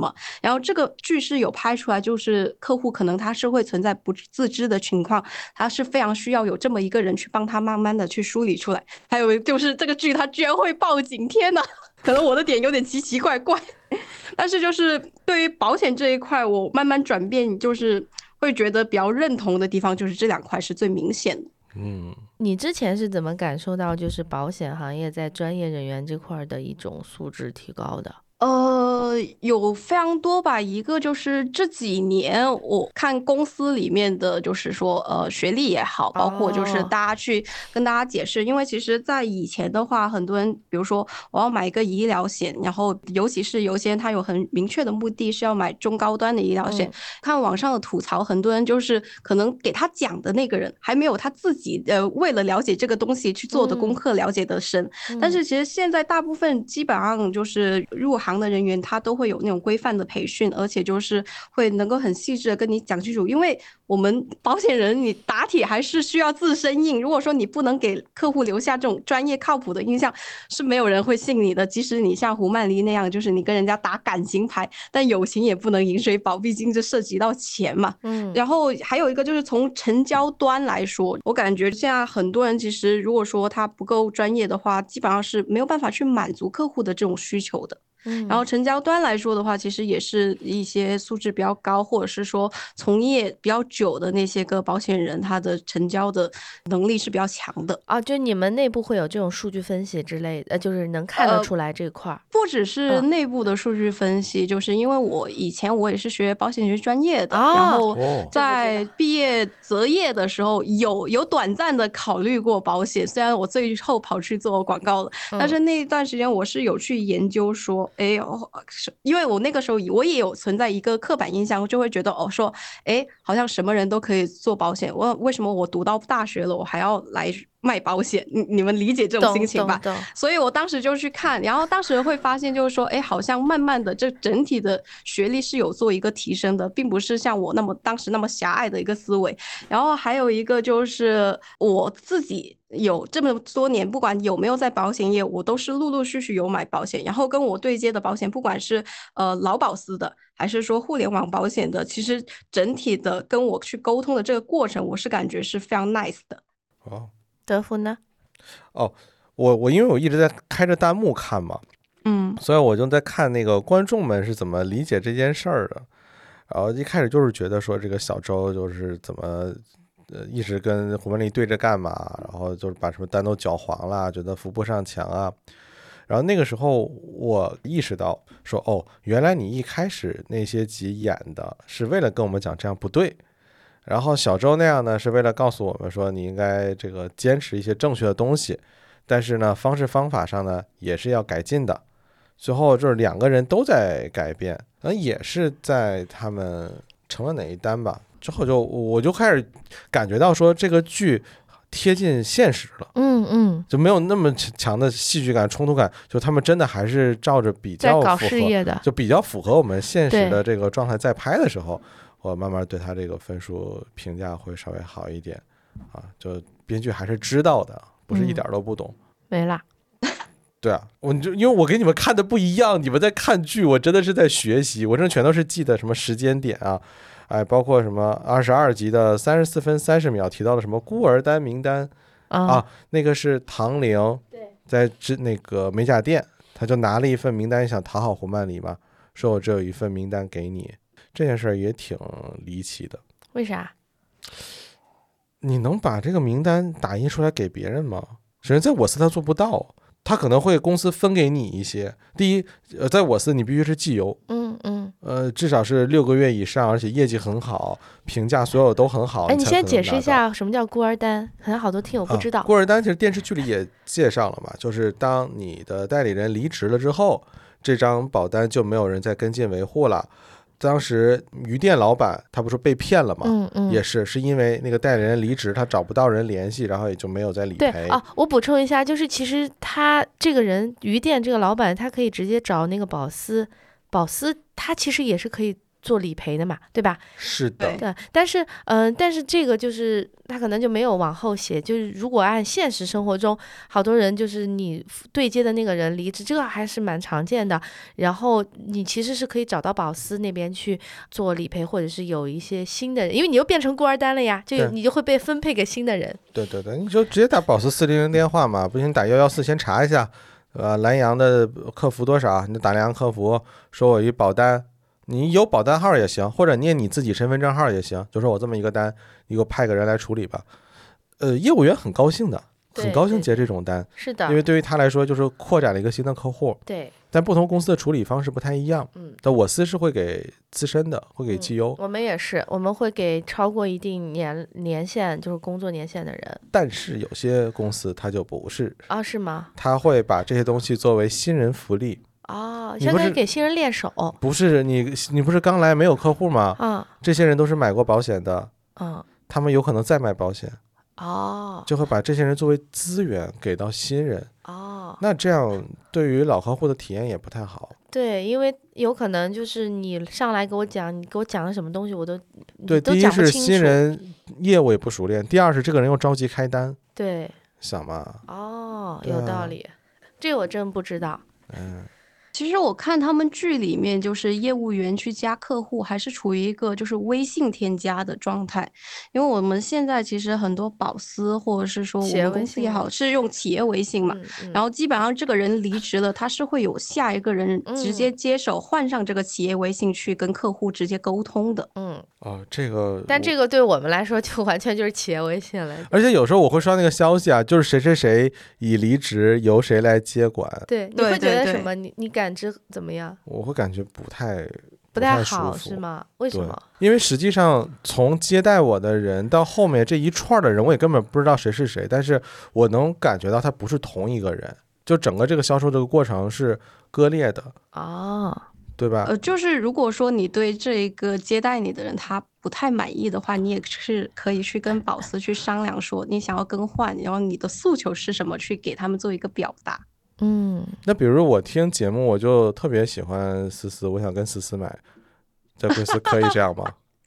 然后这个剧是有拍出来，就是客户可能他是会存在不自知的情况，他是非常需要有这么一个人去帮他慢慢的去梳理出来。还有就是这个剧他居然会报警，天哪！可能我的点有点奇奇怪怪，但是就是对于保险这一块，我慢慢转变，就是会觉得比较认同的地方，就是这2块是最明显的。 你之前是怎么感受到就是保险行业在专业人员这块的一种素质提高的？ 有非常多吧。一个就是这几年我看公司里面的，就是说学历也好，包括就是大家去跟大家解释，因为其实在以前的话，很多人比如说我要买一个医疗险，然后尤其是有些人他有很明确的目的是要买中高端的医疗险，看网上的吐槽，很多人就是可能给他讲的那个人还没有他自己为了了解这个东西去做的功课了解的深，但是其实现在大部分基本上就是入行的人员他都会有那种规范的培训，而且就是会能够很细致的跟你讲清楚，因为我们保险人你打铁还是需要自身硬，如果说你不能给客户留下这种专业靠谱的印象，是没有人会信你的。即使你像胡曼丽那样，就是你跟人家打感情牌，但友情也不能饮水饱，毕竟这涉及到钱嘛。然后还有一个就是从成交端来说，我感觉现在很多人其实如果说他不够专业的话，基本上是没有办法去满足客户的这种需求的。然后成交端来说的话，其实也是一些素质比较高，或者是说从业比较久的那些个保险人，他的成交的能力是比较强的啊。就你们内部会有这种数据分析之类的，就是能看得出来这块不只是内部的数据分析，就是因为我以前我也是学保险学专业的，然后在毕业择业的时候有短暂的考虑过保险，虽然我最后跑去做广告了，但是那一段时间我是有去研究说。因为我那个时候我也有存在一个刻板印象，就会觉得说好像什么人都可以做保险，为什么我读到大学了我还要来卖保险？你们理解这种心情吧？所以我当时就去看，然后当时会发现就是说好像慢慢的这整体的学历是有做一个提升的，并不是像我当时那么狭隘的一个思维。然后还有一个就是我自己有这么多年，不管有没有在保险业，我都是陆陆续续有买保险，然后跟我对接的保险，不管是劳保司的还是说互联网保险的，其实整体的跟我去沟通的这个过程，我是感觉是非常 nice 的。 德福呢？ 我因为我一直在开着弹幕看嘛，所以我就在看那个观众们是怎么理解这件事儿的。然后一开始就是觉得说这个小周就是怎么一直跟胡曼丽对着干嘛，然后就是把什么单都搅黄了，觉得扶不上墙啊。然后那个时候我意识到说原来你一开始那些集演的是为了跟我们讲这样不对，然后小周那样呢是为了告诉我们说你应该这个坚持一些正确的东西，但是呢方式方法上呢也是要改进的。最后就是2个人都在改变，也是在他们成了哪一单吧之后，我就开始感觉到说这个剧贴近现实了，就没有那么强的戏剧感、冲突感，就他们真的还是照着比较搞事业的， 就比较符合我们现实的这个状态在拍的时候，我慢慢对他这个分数评价会稍微好一点啊。就编剧还是知道的，不是一点都不懂。 没啦。 对啊，因为我给你们看的不一样，你们在看剧，我真的是在学习，我这全都是记得什么时间点啊，包括什么22集的34分30秒提到的什么孤儿单名单那个是唐玲在那个美甲店，他就拿了一份名单想讨好胡曼丽嘛，说我只有一份名单给你，这件事也挺离奇的。 为啥？ 你能把这个名单打印出来给别人吗？首先在我司他做不到，他可能会公司分给你一些。第一，在我司你必须是绩优，至少是6个月以上，而且业绩很好，评价所有都很好。 你先解释一下什么叫孤儿单，可能好多听友不知道。 孤儿单其实电视剧里也介绍了嘛，就是当你的代理人离职了之后，这张保单就没有人再跟进维护了。当时鱼店老板他不是被骗了吗？也是因为那个代理人离职，他找不到人联系，然后也就没有再理赔。 对我补充一下，就是其实他这个人鱼店这个老板，他可以直接找那个保司他其实也是可以做理赔的嘛，对吧？ 是的， 对，但是这个就是他可能就没有往后写，就是如果按现实生活中，好多人就是你对接的那个人离职，这个还是蛮常见的。然后你其实是可以找到保司那边去做理赔，或者是有一些新的人，因为你又变成孤儿单了呀，你就会被分配给新的人。 对对对，你就直接打保司400电话嘛，不行打114先查一下，蓝洋的客服多少，你打蓝洋客服说我一保单。你有保单号也行，或者念你自己身份证号也行，就说我这么一个单，你给我派个人来处理吧。业务员很高兴的，很高兴接这种单， 是的， 因为对于他来说就是扩展了一个新的客户。 对， 但不同公司的处理方式不太一样。但我司是会给资深的，会给绩优。 我们也是，我们会给超过一定年限，就是工作年限的人。 但是有些公司它就不是啊，是吗？ 他会把这些东西作为新人福利。 相当于给新人练手。 不是你不是刚来没有客户吗？这些人都是买过保险的。他们有可能再买保险。就会把这些人作为资源给到新人。那这样对于老客户的体验也不太好。 对，因为有可能就是你上来给我讲，你给我讲了什么东西我都对，第一是新人业务也不熟练，第二是这个人又着急开单。 对， 想嘛。 有道理，这我真不知道。 其实我看他们剧里面，就是业务员去加客户，还是处于一个就是微信添加的状态。因为我们现在其实很多保司或者是说我们公司也好，是用企业微信嘛。然后基本上这个人离职了，他是会有下一个人直接接手换上这个企业微信去跟客户直接沟通的。 这个， 但这个对我们来说就完全就是企业微信了。 而且有时候我会刷那个消息啊，就是谁谁谁已离职，由谁来接管。 对，你会觉得什么？你感知怎么样？ 我会感觉不太好，是吗？为什么？ 因为实际上从接待我的人到后面这一串的人，我也根本不知道谁是谁，但是我能感觉到他不是同一个人，就整个这个销售这个过程是割裂的。对吧？ 就是如果说你对这一个接待你的人他不太满意的话，你也是可以去跟保司去商量，说你想要更换，然后你的诉求是什么，去给他们做一个表达。 那比如我听节目，我就特别喜欢思思，我想跟思思买，在贵司可以这样吗？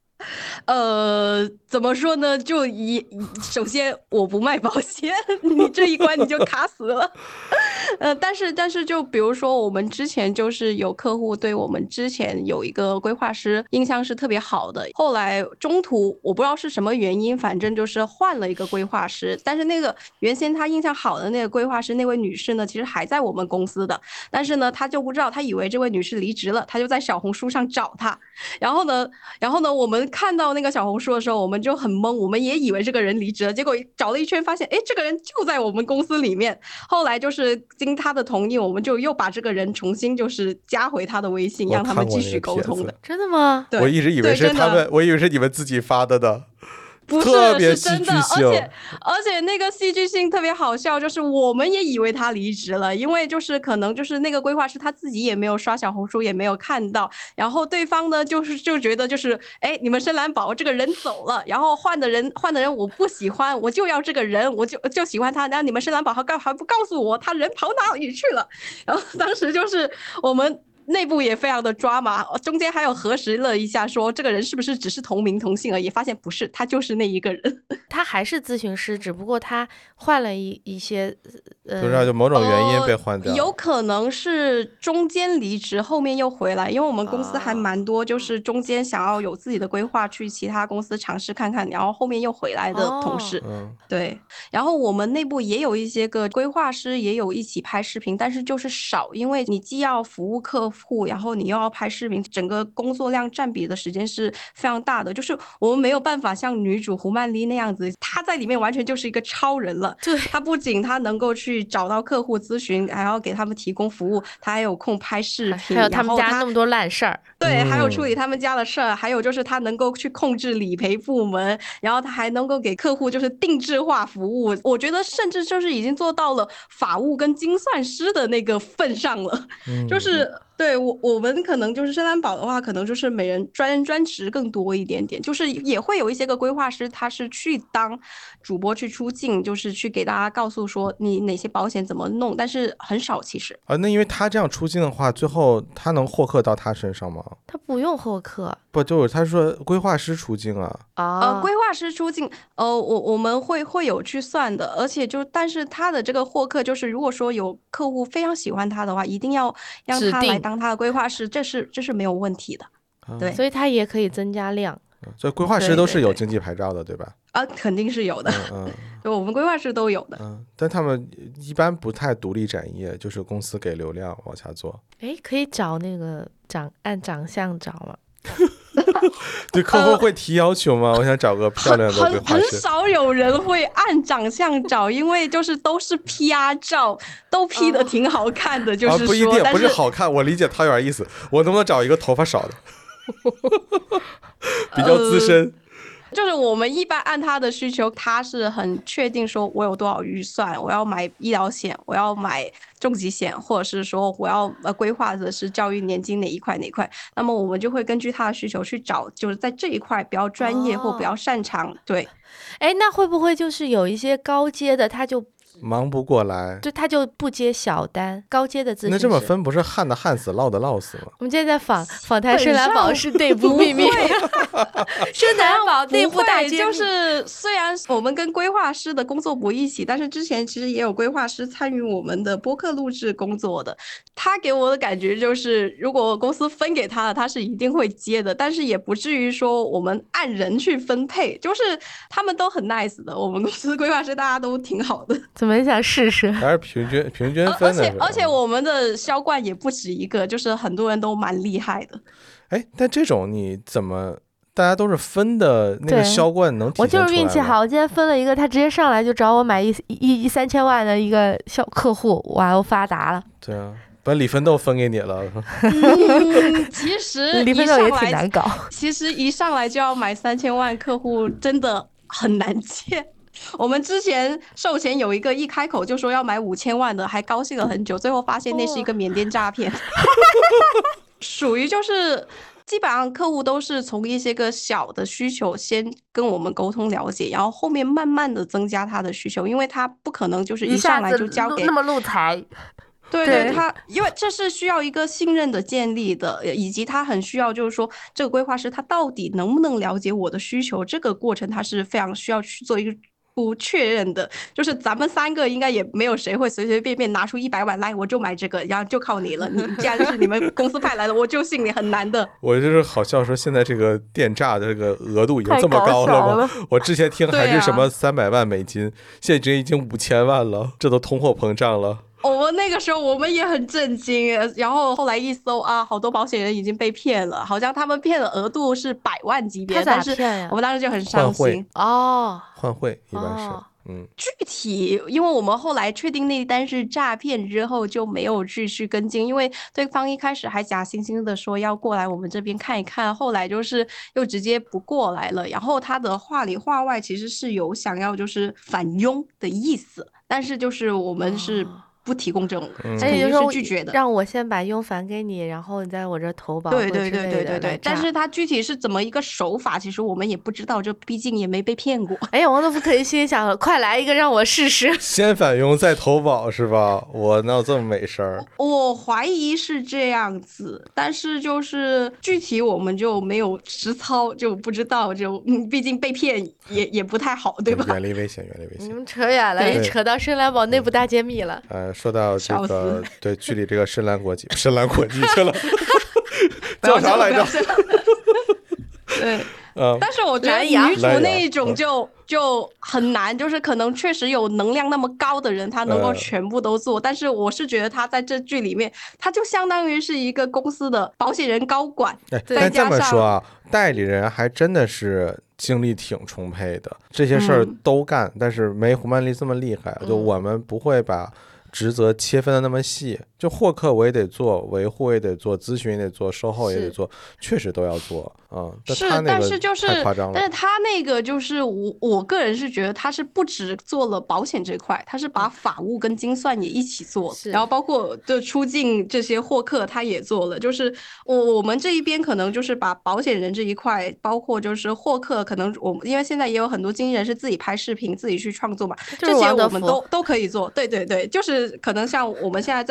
怎么说呢？首先我不卖保险，你这一关你就卡死了。但是就比如说我们之前就是有客户对我们之前有一个规划师印象是特别好的，后来中途我不知道是什么原因，反正就是换了一个规划师，但是那个原先他印象好的那个规划师那位女士呢，其实还在我们公司的，但是呢他就不知道，他以为这位女士离职了，他就在小红书上找她，然后呢我们看到那个小红书的时候，我们就很懵，我们也以为这个人离职了，结果找了一圈发现，这个人就在我们公司里面。后来就是经他的同意，我们就又把这个人重新就是加回他的微信，让他们继续沟通的。 真的吗？ 我一直以为是他们，我以为是你们自己发的呢。 不是， 特别是真的，而且那个戏剧性特别好笑，就是我们也以为他离职了，因为就是可能就是那个规划师他自己也没有刷小红书，也没有看到，然后对方呢就觉得就是你们深蓝宝这个人走了，然后换的人我不喜欢，我就要这个人，我就喜欢他，然后你们深蓝宝还不告诉我他人跑哪里去了，然后当时就是我们内部也非常的抓马，中间还有核实了一下，说这个人是不是只是同名同姓而已，发现不是，他就是那一个人。 他还是咨询师，只不过他换了一些， 不知道就某种原因被换掉， 有可能是中间离职，后面又回来，因为我们公司还蛮多，就是中间想要有自己的规划，去其他公司尝试看看，然后后面又回来的同事。对，然后我们内部也有一些个规划师，也有一起拍视频，但是就是少，因为你既要服务客户，然后你又要拍视频，整个工作量占比的时间是非常大的，就是我们没有办法像女主胡曼丽那样子，她在里面完全就是一个超人了。 对， 她不仅她能够去找到客户咨询，还要给他们提供服务，她还有空拍视频， 还有他们家那么多烂事儿。 对，还有处理他们家的事儿，还有就是她能够去控制理赔部门，然后她还能够给客户就是定制化服务，我觉得甚至就是已经做到了法务跟精算师的那个份上了。就是对我们可能就是深蓝宝的话，可能就是每人专职更多一点点，就是也会有一些个规划师，他是去当主播去出镜，就是去给大家告诉说你哪些保险怎么弄，但是很少其实。 那因为他这样出镜的话，最后他能获客到他身上吗？ 他不用获客， 不就是他说规划师出镜啊？ 规划师出镜，我们会有去算的，而且但是他的这个获客，就是如果说有客户非常喜欢他的话，一定要让他来当他的规划师，这是没有问题的。对， 所以他也可以增加量。 所以规划师都是有经济牌照的，对吧？ 肯定是有的。就我们规划师都有的。 但他们一般不太独立展业，就是公司给流量往下做。 可以找那个按长相找吗？ 对，客户会提要求吗？我想找个漂亮的规划师。 很少有人会按长相找，因为就是都是 PR 照，都 P 的挺好看的，就是说。 不一定，不是好看。我理解他有点意思。我能不能找一个头发少的，比较资深？ 就是我们一般按他的需求，他是很确定说我有多少预算，我要买医疗险，我要买重疾险，或者是说我要规划的是教育年金哪一块，那么我们就会根据他的需求去找，就是在这一块比较专业或比较擅长。对， 那会不会就是有一些高阶的他就忙不过来， 对，他就不接小单，高阶的咨询师。 那这么分不是旱的旱死，涝的涝死吗？ 我们今天在访谈深蓝宝是内部秘密，深蓝宝内部大揭秘。 就是虽然我们跟规划师的工作不一起，但是之前其实也有规划师参与我们的播客录制工作的。他给我的感觉就是，如果公司分给他的，他是一定会接的，但是也不至于说我们按人去分配，就是他们都很 nice 的。我们公司规划师大家都挺好的。 怎么想试试？ 还是平均分的。 而且我们的销冠也不止一个，就是很多人都蛮厉害的。 但这种你怎么大家都是分的那个销冠能体现出来吗？ 我就是运气好，我今天分了一个，他直接上来就找我买3000万的一个小客户，我发达了。 对啊，把李芬豆分给你了。 其实李芬豆也挺难搞。 其实一上来就要买3000万客户，真的很难见。我们之前售前有一个一开口就说要买5000万的，还高兴了很久，最后发现那是一个缅甸诈骗。属于就是基本上客户都是从一些个小的需求先跟我们沟通了解，然后后面慢慢的增加他的需求，因为他不可能就是一上来就交给那么路财。 对，他因为这是需要一个信任的建立的，以及他很需要就是说这个规划师他到底能不能了解我的需求，这个过程他是非常需要去做一个不确认的，就是咱们3个应该也没有谁会随随便便拿出100万来，我就买这个，然后就靠你了。你既然是你们公司派来的，我就信你，很难的。 我就是好笑说，现在这个电诈的这个额度已经这么高了吗？我之前听还是什么300万美金，现在已经5000万了，这都通货膨胀了。 我们那个时候我们也很震惊，然后后来一搜好多保险人已经被骗了，好像他们骗的额度是100万级别，但是我们当时就很伤心。 换汇一般是。 具体因为我们后来确定那单是诈骗之后就没有继续跟进，因为对方一开始还假惺惺的说要过来我们这边看一看，后来就是又直接不过来了，然后他的话里话外其实是有想要就是反佣的意思，但是就是我们是不提供这种，肯定是拒绝的。 让我先把佣返给你，然后你在我这投保。 对。但是他具体是怎么一个手法，其实我们也不知道，这毕竟也没被骗过。 王德福可以心想，快来一个让我试试。 先返佣再投保是吧？我哪有这么美事儿？ 我怀疑是这样子，但是就是具体我们就没有实操，就不知道，就毕竟被骗也不太好，对吧？ 远离危险。 你们扯远了，扯到深蓝宝内部大揭秘了。 说到这个，对，距离这个深蓝国际去了，叫啥来着？ 对，但是我觉得女主那一种就很难，就是可能确实有能量那么高的人，他能够全部都做。但是我是觉得他在这剧里面，他就相当于是一个公司的保险人高管。 但这么说代理人还真的是精力挺充沛的，这些事儿都干，但是没胡曼丽这么厉害。就我们不会把职责切分的那么细，就获客我也得做，维护也得做，咨询也得做，售后也得做，确实都要做但是就是太夸张了。 但是他那个就是我个人是觉得他是不只做了保险这块，他是把法务跟精算也一起做，然后包括就出境这些获客他也做了。就是我们这一边可能就是把保险人这一块，包括就是获客，可能因为现在也有很多经纪人是自己拍视频自己去创作嘛，这些我们都可以做。对，就是可能像我们现在在做的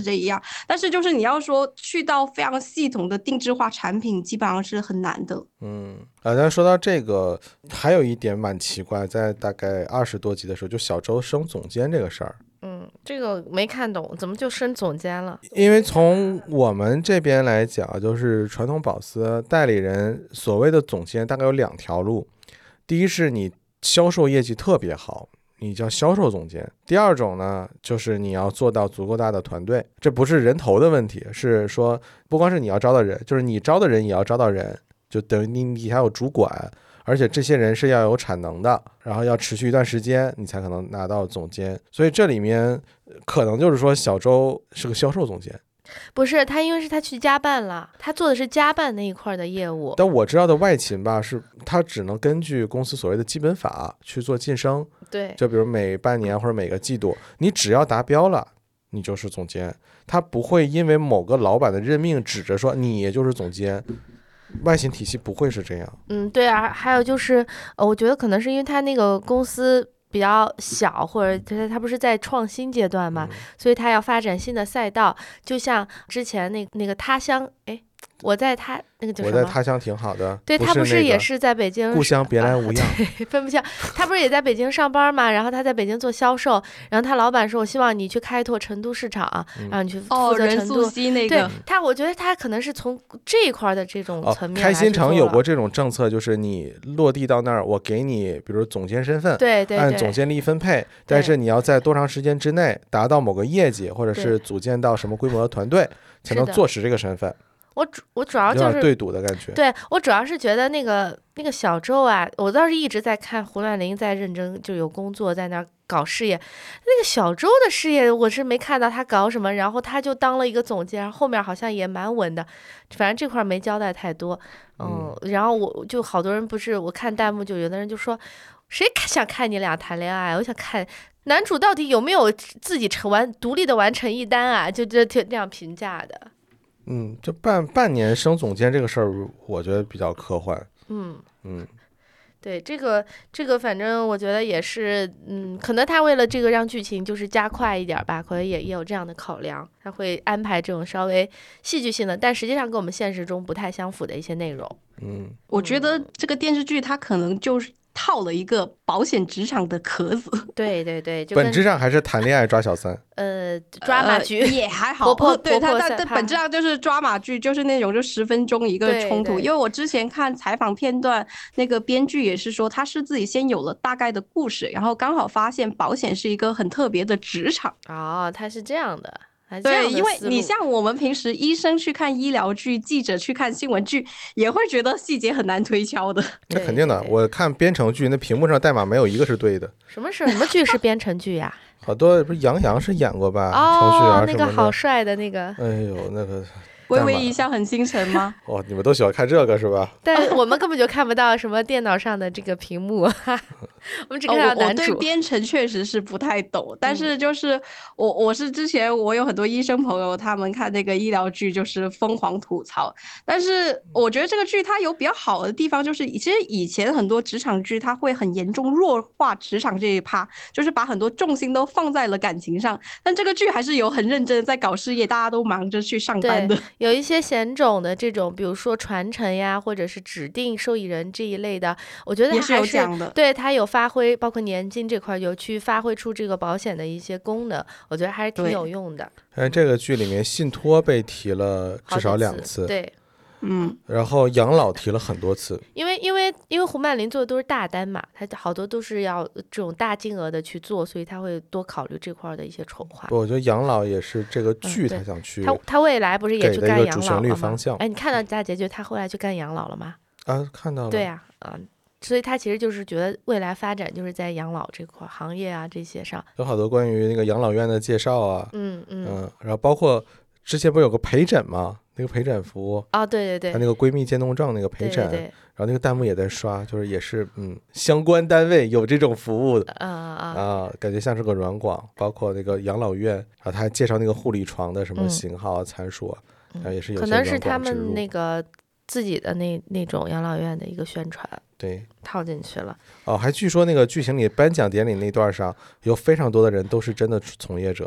这样。但是就是你要说去到非常系统的定制化产品，基本上是很难的。 但说到这个，还有一点蛮奇怪，在大概20多集的时候，就小周升总监这个事儿。 这个没看懂，怎么就升总监了？ 因为从我们这边来讲，就是传统宝丝代理人所谓的总监大概有2条路，第一是你销售业绩特别好，你叫销售总监。第二种呢，就是你要做到足够大的团队，这不是人头的问题，是说不光是你要招到人，就是你招的人也要招到人，就等于你底下有主管，而且这些人是要有产能的，然后要持续一段时间，你才可能拿到总监。所以这里面可能就是说小周是个销售总监。 不是他，因为是他去家办了，他做的是家办那一块的业务。 但我知道的外勤吧，是他只能根据公司所谓的基本法去做晋升。 对， 就比如每半年或者每个季度，你只要达标了，你就是总监。他不会因为某个老板的任命指着说你也就是总监。外勤体系不会是这样。 对啊，还有就是我觉得可能是因为他那个公司比较小，或者他不是在创新阶段嘛，所以他要发展新的赛道，就像之前那个他乡，我在他那个叫什么？ 我在他乡挺好的。 对，他不是也是在北京？ 故乡别来无恙。 分不清。他不是也在北京上班嘛？然后他在北京做销售，然后他老板说：“我希望你去开拓成都市场，然后你去负责成都。” 任素汐那个。 对我觉得他可能是从这一块的这种层面来去做了。 开心城有过这种政策，就是你落地到那儿，我给你比如总监身份， 对， 按总监力分配，但是你要在多长时间之内达到某个业绩，或者是组建到什么规模的团队，才能坐实这个身份。 我主要就是对赌的感觉。 对，我主要是觉得那个小周啊，我倒是一直在看胡乱林在认真就有工作在那儿搞事业，那个小周的事业我是没看到他搞什么，然后他就当了一个总监，后面好像也蛮稳的，反正这块没交代太多。然后我就好多人不是我看弹幕就有的人就说谁想看你俩谈恋爱，我想看男主到底有没有自己独立的完成一单啊，就这样评价的。 就半年升总监这个事儿，我觉得比较科幻。 对，这个反正我觉得也是，可能他为了这个让剧情就是加快一点吧，可能也有这样的考量，他会安排这种稍微戏剧性的，但实际上跟我们现实中不太相符的一些内容。 我觉得这个电视剧它可能就是套了一个保险职场的壳子。 对，就本质上还是谈恋爱抓小三。 抓马剧也还好，对，它本质上就是抓马剧，就是那种就10分钟一个冲突。因为我之前看采访片段，那个编剧也是说他是自己先有了大概的故事，然后刚好发现保险是一个很特别的职场。 他是这样的。 对，因为你像我们平时医生去看医疗剧，记者去看新闻剧，也会觉得细节很难推敲的。 那肯定的，我看编程剧，那屏幕上代码没有一个是对的。 什么剧是编程剧呀？ 好多不是杨洋是演过吧？程序员那个好帅的那个。 哎呦，那个。 微微一笑很倾城吗？ 你们都喜欢看这个是吧？ 但我们根本就看不到什么电脑上的这个屏幕，我们只看到男主。 我对编程确实是不太懂，但是就是我是之前我有很多医生朋友，他们看那个医疗剧就是疯狂吐槽。但是我觉得这个剧它有比较好的地方，就是其实以前很多职场剧它会很严重弱化职场这一趴，就是把很多重心都放在了感情上。但这个剧还是有很认真的在搞事业，大家都忙着去上班的。 有一些险种的这种，比如说传承呀，或者是指定受益人这一类的，我觉得也是有讲的。 对，它有发挥，包括年金这块有去发挥出这个保险的一些功能，我觉得还是挺有用的。 这个剧里面信托被提了至少2次， 对。 然后养老提了很多次， 因为胡曼林做的都是大单嘛，他好多都是要这种大金额的去做，所以他会多考虑这块的一些筹划。 我觉得养老也是这个剧他想去， 他未来不是也去干养老了吗？ 主旋律方向。 你看到大结局他后来去干养老了吗？ 看到了。 对呀，所以他其实就是觉得未来发展就是在养老这块行业啊这些上， 有好多关于那个养老院的介绍啊，然后包括之前不是有个陪诊吗？那个陪诊服务对， 她那个闺蜜渐冻症那个陪诊， 对， 然后那个弹幕也在刷，就是也是相关单位有这种服务的感觉像是个软广，包括那个养老院，然后他还介绍那个护理床的什么型号参数然后也是有些可能是他们那个自己的那种养老院的一个宣传， 对， 套进去了。 还据说那个剧情里颁奖典礼那段上有非常多的人都是真的从业者。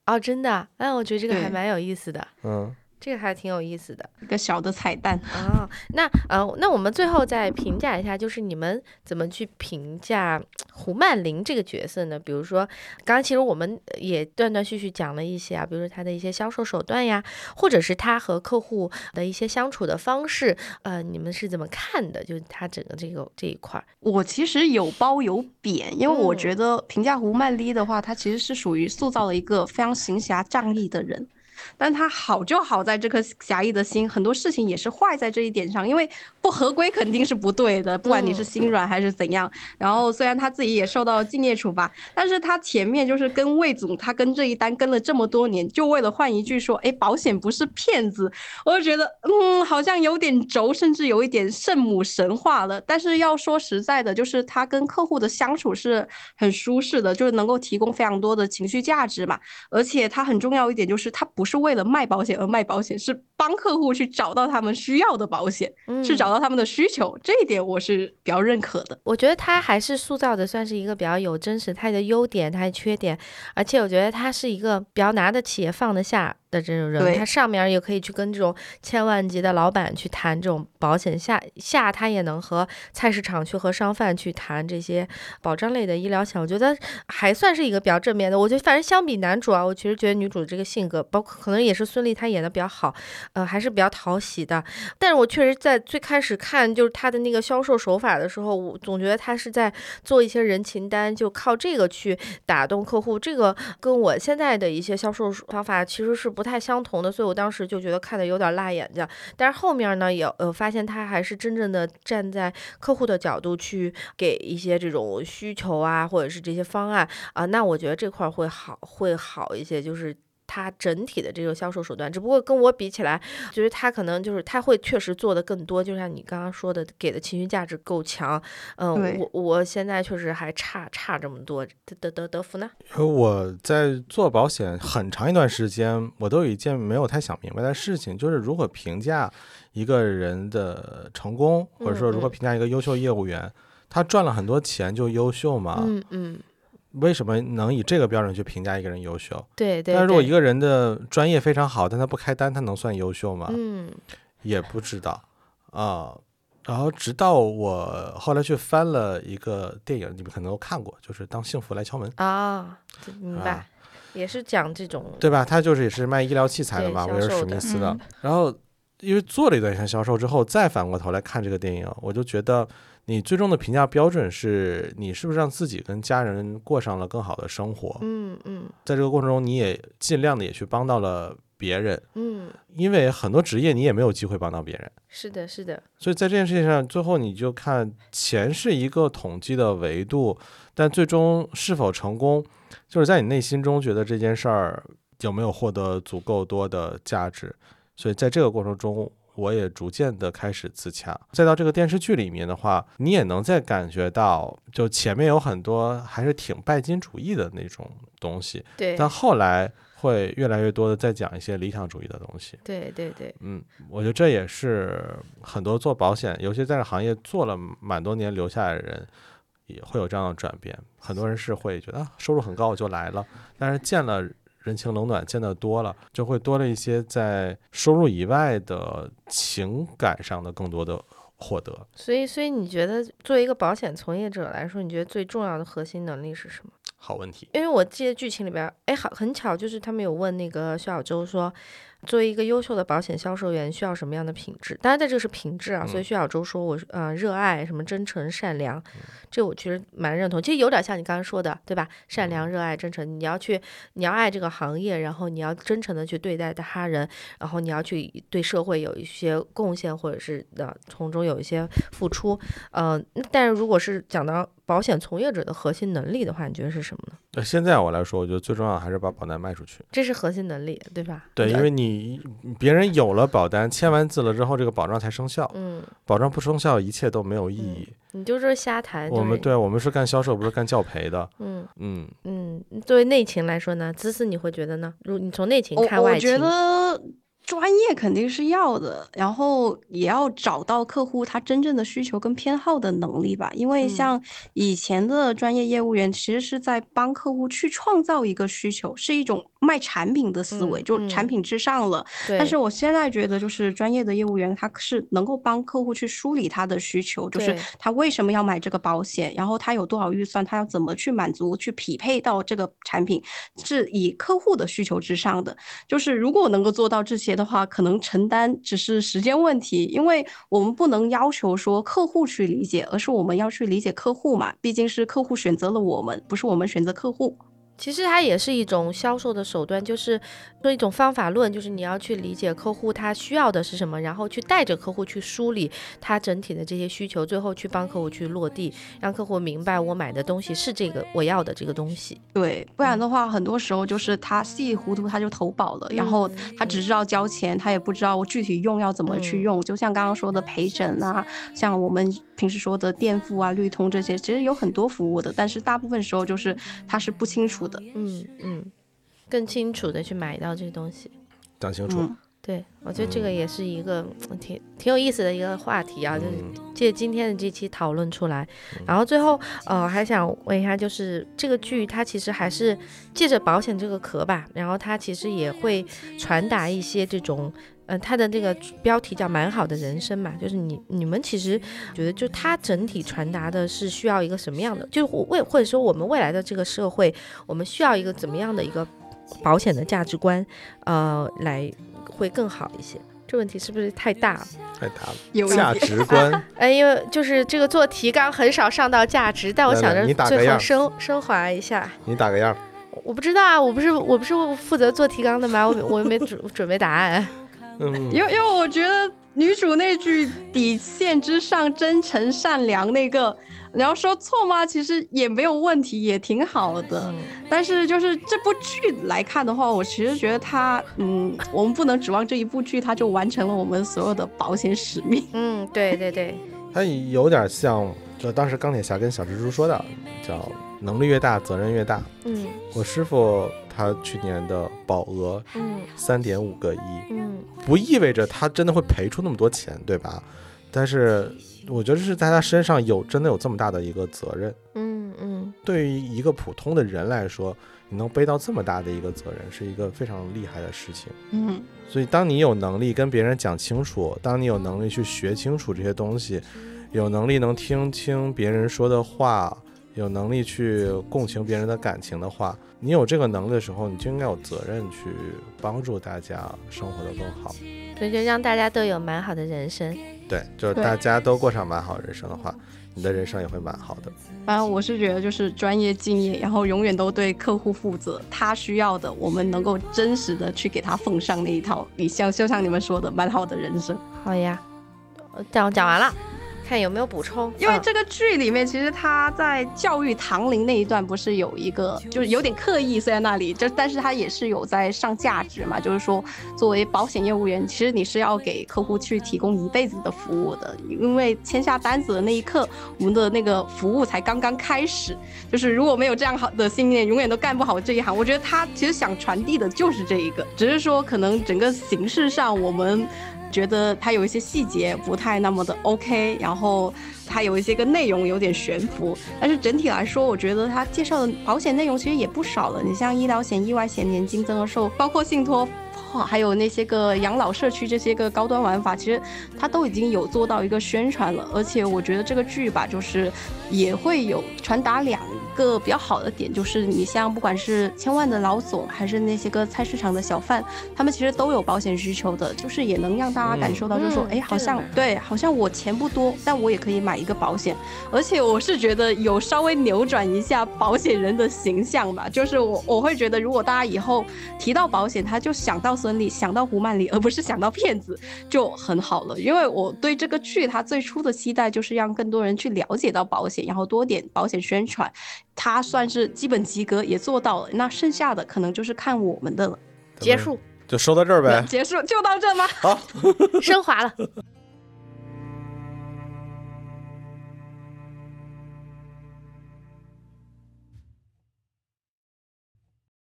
哦，真的？我觉得这个还对蛮有意思的，这个还挺有意思的。 一个小的彩蛋。 那我们最后再评价一下，就是你们怎么去评价胡曼玲这个角色呢？比如说，刚刚其实我们也断断续续讲了一些啊，比如说他的一些销售手段呀，或者是他和客户的一些相处的方式，你们是怎么看的？就是他整个这一块。 我其实有褒有贬，因为我觉得评价胡曼丽的话，她其实是属于塑造了一个非常行侠仗义的人。但他好就好在这颗侠义的心，很多事情也是坏在这一点上，因为不合规肯定是不对的，不管你是心软还是怎样。然后虽然他自己也受到敬业处罚，但是他前面就是跟魏总，他跟这一单跟了这么多年，就为了换一句说，哎，保险不是骗子，我就觉得好像有点轴，甚至有一点圣母神话了。但是要说实在的，就是他跟客户的相处是很舒适的，就是能够提供非常多的情绪价值嘛。而且他很重要一点就是他不是为了卖保险而卖保险，是帮客户去找到他们需要的保险，是找到他们的需求，这一点我是比较认可的。 我觉得他还是塑造的算是一个比较有真实，他的优点，他的缺点，而且我觉得他是一个比较拿得起也放得下的这种人，他上面也可以去跟这种千万级的老板去谈这种保险，下他也能和菜市场去和商贩去谈这些保障类的医疗险，我觉得还算是一个比较正面的。我觉得反正相比男主啊，我其实觉得女主的这个性格，包括可能也是孙俪她演的比较好，还是比较讨喜的。但是我确实在最开始看就是她的那个销售手法的时候，我总觉得她是在做一些人情单，就靠这个去打动客户，这个跟我现在的一些销售方法其实是不太相同的，所以我当时就觉得看的有点辣眼睛。但是后面呢，也发现他还是真正的站在客户的角度去给一些这种需求啊，或者是这些方案啊，那我觉得这块会好一些，就是他整体的这个销售手段。只不过跟我比起来，觉得他可能就是他会确实做的更多，就像你刚刚说的，给的情绪价值够强。我现在确实还差这么多。德福呢？ 我在做保险很长一段时间，我都有一件没有太想明白的事情，就是如何评价一个人的成功，或者说如何评价一个优秀业务员，他赚了很多钱就优秀吗？为什么能以这个标准去评价一个人优秀？ 对。 但是如果一个人的专业非常好，但他不开单，他能算优秀吗？也不知道啊。然后直到我后来去翻了一个电影，你们可能都看过，就是《当幸福来敲门》 啊，明白，也是讲这种， 对吧？他就是也是卖医疗器材的嘛，威尔史密斯的。然后因为做了一段时间销售之后，再反过头来看这个电影，我就觉得你最终的评价标准是你是不是让自己跟家人过上了更好的生活。在这个过程中，你也尽量的也去帮到了别人。因为很多职业你也没有机会帮到别人。 是的。 所以在这件事情上，最后你就看钱是一个统计的维度，但最终是否成功，就是在你内心中觉得这件事儿有没有获得足够多的价值。所以在这个过程中，我也逐渐的开始自洽。再到这个电视剧里面的话，你也能再感觉到，就前面有很多还是挺拜金主义的那种东西， 对， 但后来会越来越多的在讲一些理想主义的东西。 对。 我觉得这也是很多做保险，尤其在这行业做了蛮多年留下来的人，也会有这样的转变。很多人是会觉得收入很高我就来了，但是见了人情冷暖见得多了，就会多了一些在收入以外的情感上的更多的获得。 所以你觉得作为一个保险从业者来说，你觉得最重要的核心能力是什么？ 好问题。 因为我记得剧情里边，很巧，就是他们有问那个薛晓舟说，作为一个优秀的保险销售员需要什么样的品质？当然，这个是品质啊，所以薛晓舟说我热爱什么真诚善良，这我其实蛮认同。其实有点像你刚刚说的，对吧？善良、热爱、真诚，你要爱这个行业，然后你要真诚的去对待他人，然后你要去对社会有一些贡献，或者是从中有一些付出。但是如果是讲到保险从业者的核心能力的话，你觉得是什么呢？ 现在我来说，我觉得最重要的还是把保单卖出去， 这是核心能力，对吧？ 对，因为别人有了保单，签完字了之后，这个保障才生效。保障不生效，一切都没有意义。 你就是瞎谈。 我们是干销售，不是干教培的。 作为内情来说呢，姿思你会觉得呢？如你从内情看外情， 我觉得专业肯定是要的，然后也要找到客户他真正的需求跟偏好的能力吧。因为像以前的专业业务员，其实是在帮客户去创造一个需求，是一种卖产品的思维，就产品至上了。但是我现在觉得，就是专业的业务员，他是能够帮客户去梳理他的需求，就是他为什么要买这个保险，然后他有多少预算，他要怎么去满足、去匹配到这个产品，是以客户的需求之上的。就是如果能够做到这些的话，可能承担只是时间问题，因为我们不能要求说客户去理解，而是我们要去理解客户嘛，毕竟是客户选择了我们，不是我们选择客户。 其实它也是一种销售的手段，就是说一种方法论，就是你要去理解客户他需要的是什么，然后去带着客户去梳理他整体的这些需求，最后去帮客户去落地，让客户明白我买的东西是这个我要的这个东西。 对，不然的话很多时候就是他稀里糊涂他就投保了，然后他只知道交钱，他也不知道我具体用要怎么去用。就像刚刚说的陪诊啊，像我们平时说的垫付啊、律通这些，其实有很多服务的，但是大部分时候就是他是不清楚的。 更清楚的去买到这个东西， 讲清楚。 对，我觉得这个也是一个挺有意思的一个话题啊，就是借今天的这期讨论出来。然后最后还想问一下，就是这个剧它其实还是借着保险这个壳吧，然后它其实也会传达一些这种它的这个标题叫蛮好的人生嘛，就是你们其实觉得就它整体传达的是需要一个什么样的，就是或者说我们未来的这个社会，我们需要一个怎么样的一个保险的价值观来会更好一些。这问题是不是太大了？ 太大了，价值观。 因为就是这个做提纲很少上到价值，但我想着最后升华一下。 你打个样。 我不知道啊，我不是负责做提纲的吗？我又没准备答案。 因为我觉得女主那句底线之上真诚善良那个，你要说错吗？其实也没有问题，也挺好的。但是就是这部剧来看的话，我其实觉得它我们不能指望这一部剧它就完成了我们所有的保险使命。 对对对， 它有点像就当时钢铁侠跟小蜘蛛说的，叫能力越大责任越大。我师傅他去年的保额3.5个亿，不意味着他真的会赔出那么多钱，对吧？但是我觉得是在他身上真的有这么大的一个责任。对于一个普通的人来说，你能背到这么大的一个责任，是一个非常厉害的事情。所以当你有能力跟别人讲清楚，当你有能力去学清楚这些东西，有能力能听清别人说的话，有能力去共情别人的感情的话，你有这个能力的时候，你就应该有责任去帮助大家生活得更好。 所以就让大家都有蛮好的人生。 对，就是大家都过上蛮好的人生的话，你的人生也会蛮好的。 反正我是觉得就是专业敬业，然后永远都对客户负责，他需要的我们能够真实的去给他奉上那一套，就像你们说的蛮好的人生。 好呀，讲完了，看有没有补充。 因为这个剧里面其实他在教育唐玲那一段不是有一个就是有点刻意在那里，但是他也是有在上价值嘛，就是说作为保险业务员，其实你是要给客户去提供一辈子的服务的，因为签下单子的那一刻，我们的那个服务才刚刚开始，就是如果没有这样好的信念，永远都干不好这一行。我觉得他其实想传递的就是这一个，只是说可能整个形式上我们觉得它有一些细节不太那么的 OK， 然后它有一些个内容有点悬浮，但是整体来说我觉得它介绍的保险内容其实也不少了。你像医疗险、意外险、年金增额寿，包括信托，还有那些个养老社区这些个高端玩法，其实它都已经有做到一个宣传了。而且我觉得这个剧吧，就是也会有传达2个比较好的点，就是你像不管是千万的老总，还是那些个菜市场的小贩，他们其实都有保险需求的，就是也能让大家感受到，就是说，好像对，好像我钱不多，但我也可以买一个保险。而且我是觉得有稍微扭转一下保险人的形象吧，就是我会觉得，如果大家以后提到保险，他就想到孙俪，想到胡曼丽，而不是想到骗子，就很好了。因为我对这个剧它最初的期待就是让更多人去了解到保险，然后多点保险宣传，它算是基本及格，也做到了。那剩下的可能就是看我们的了。 结束就说到这儿呗， 结束就到这吗？ 好， 升华了。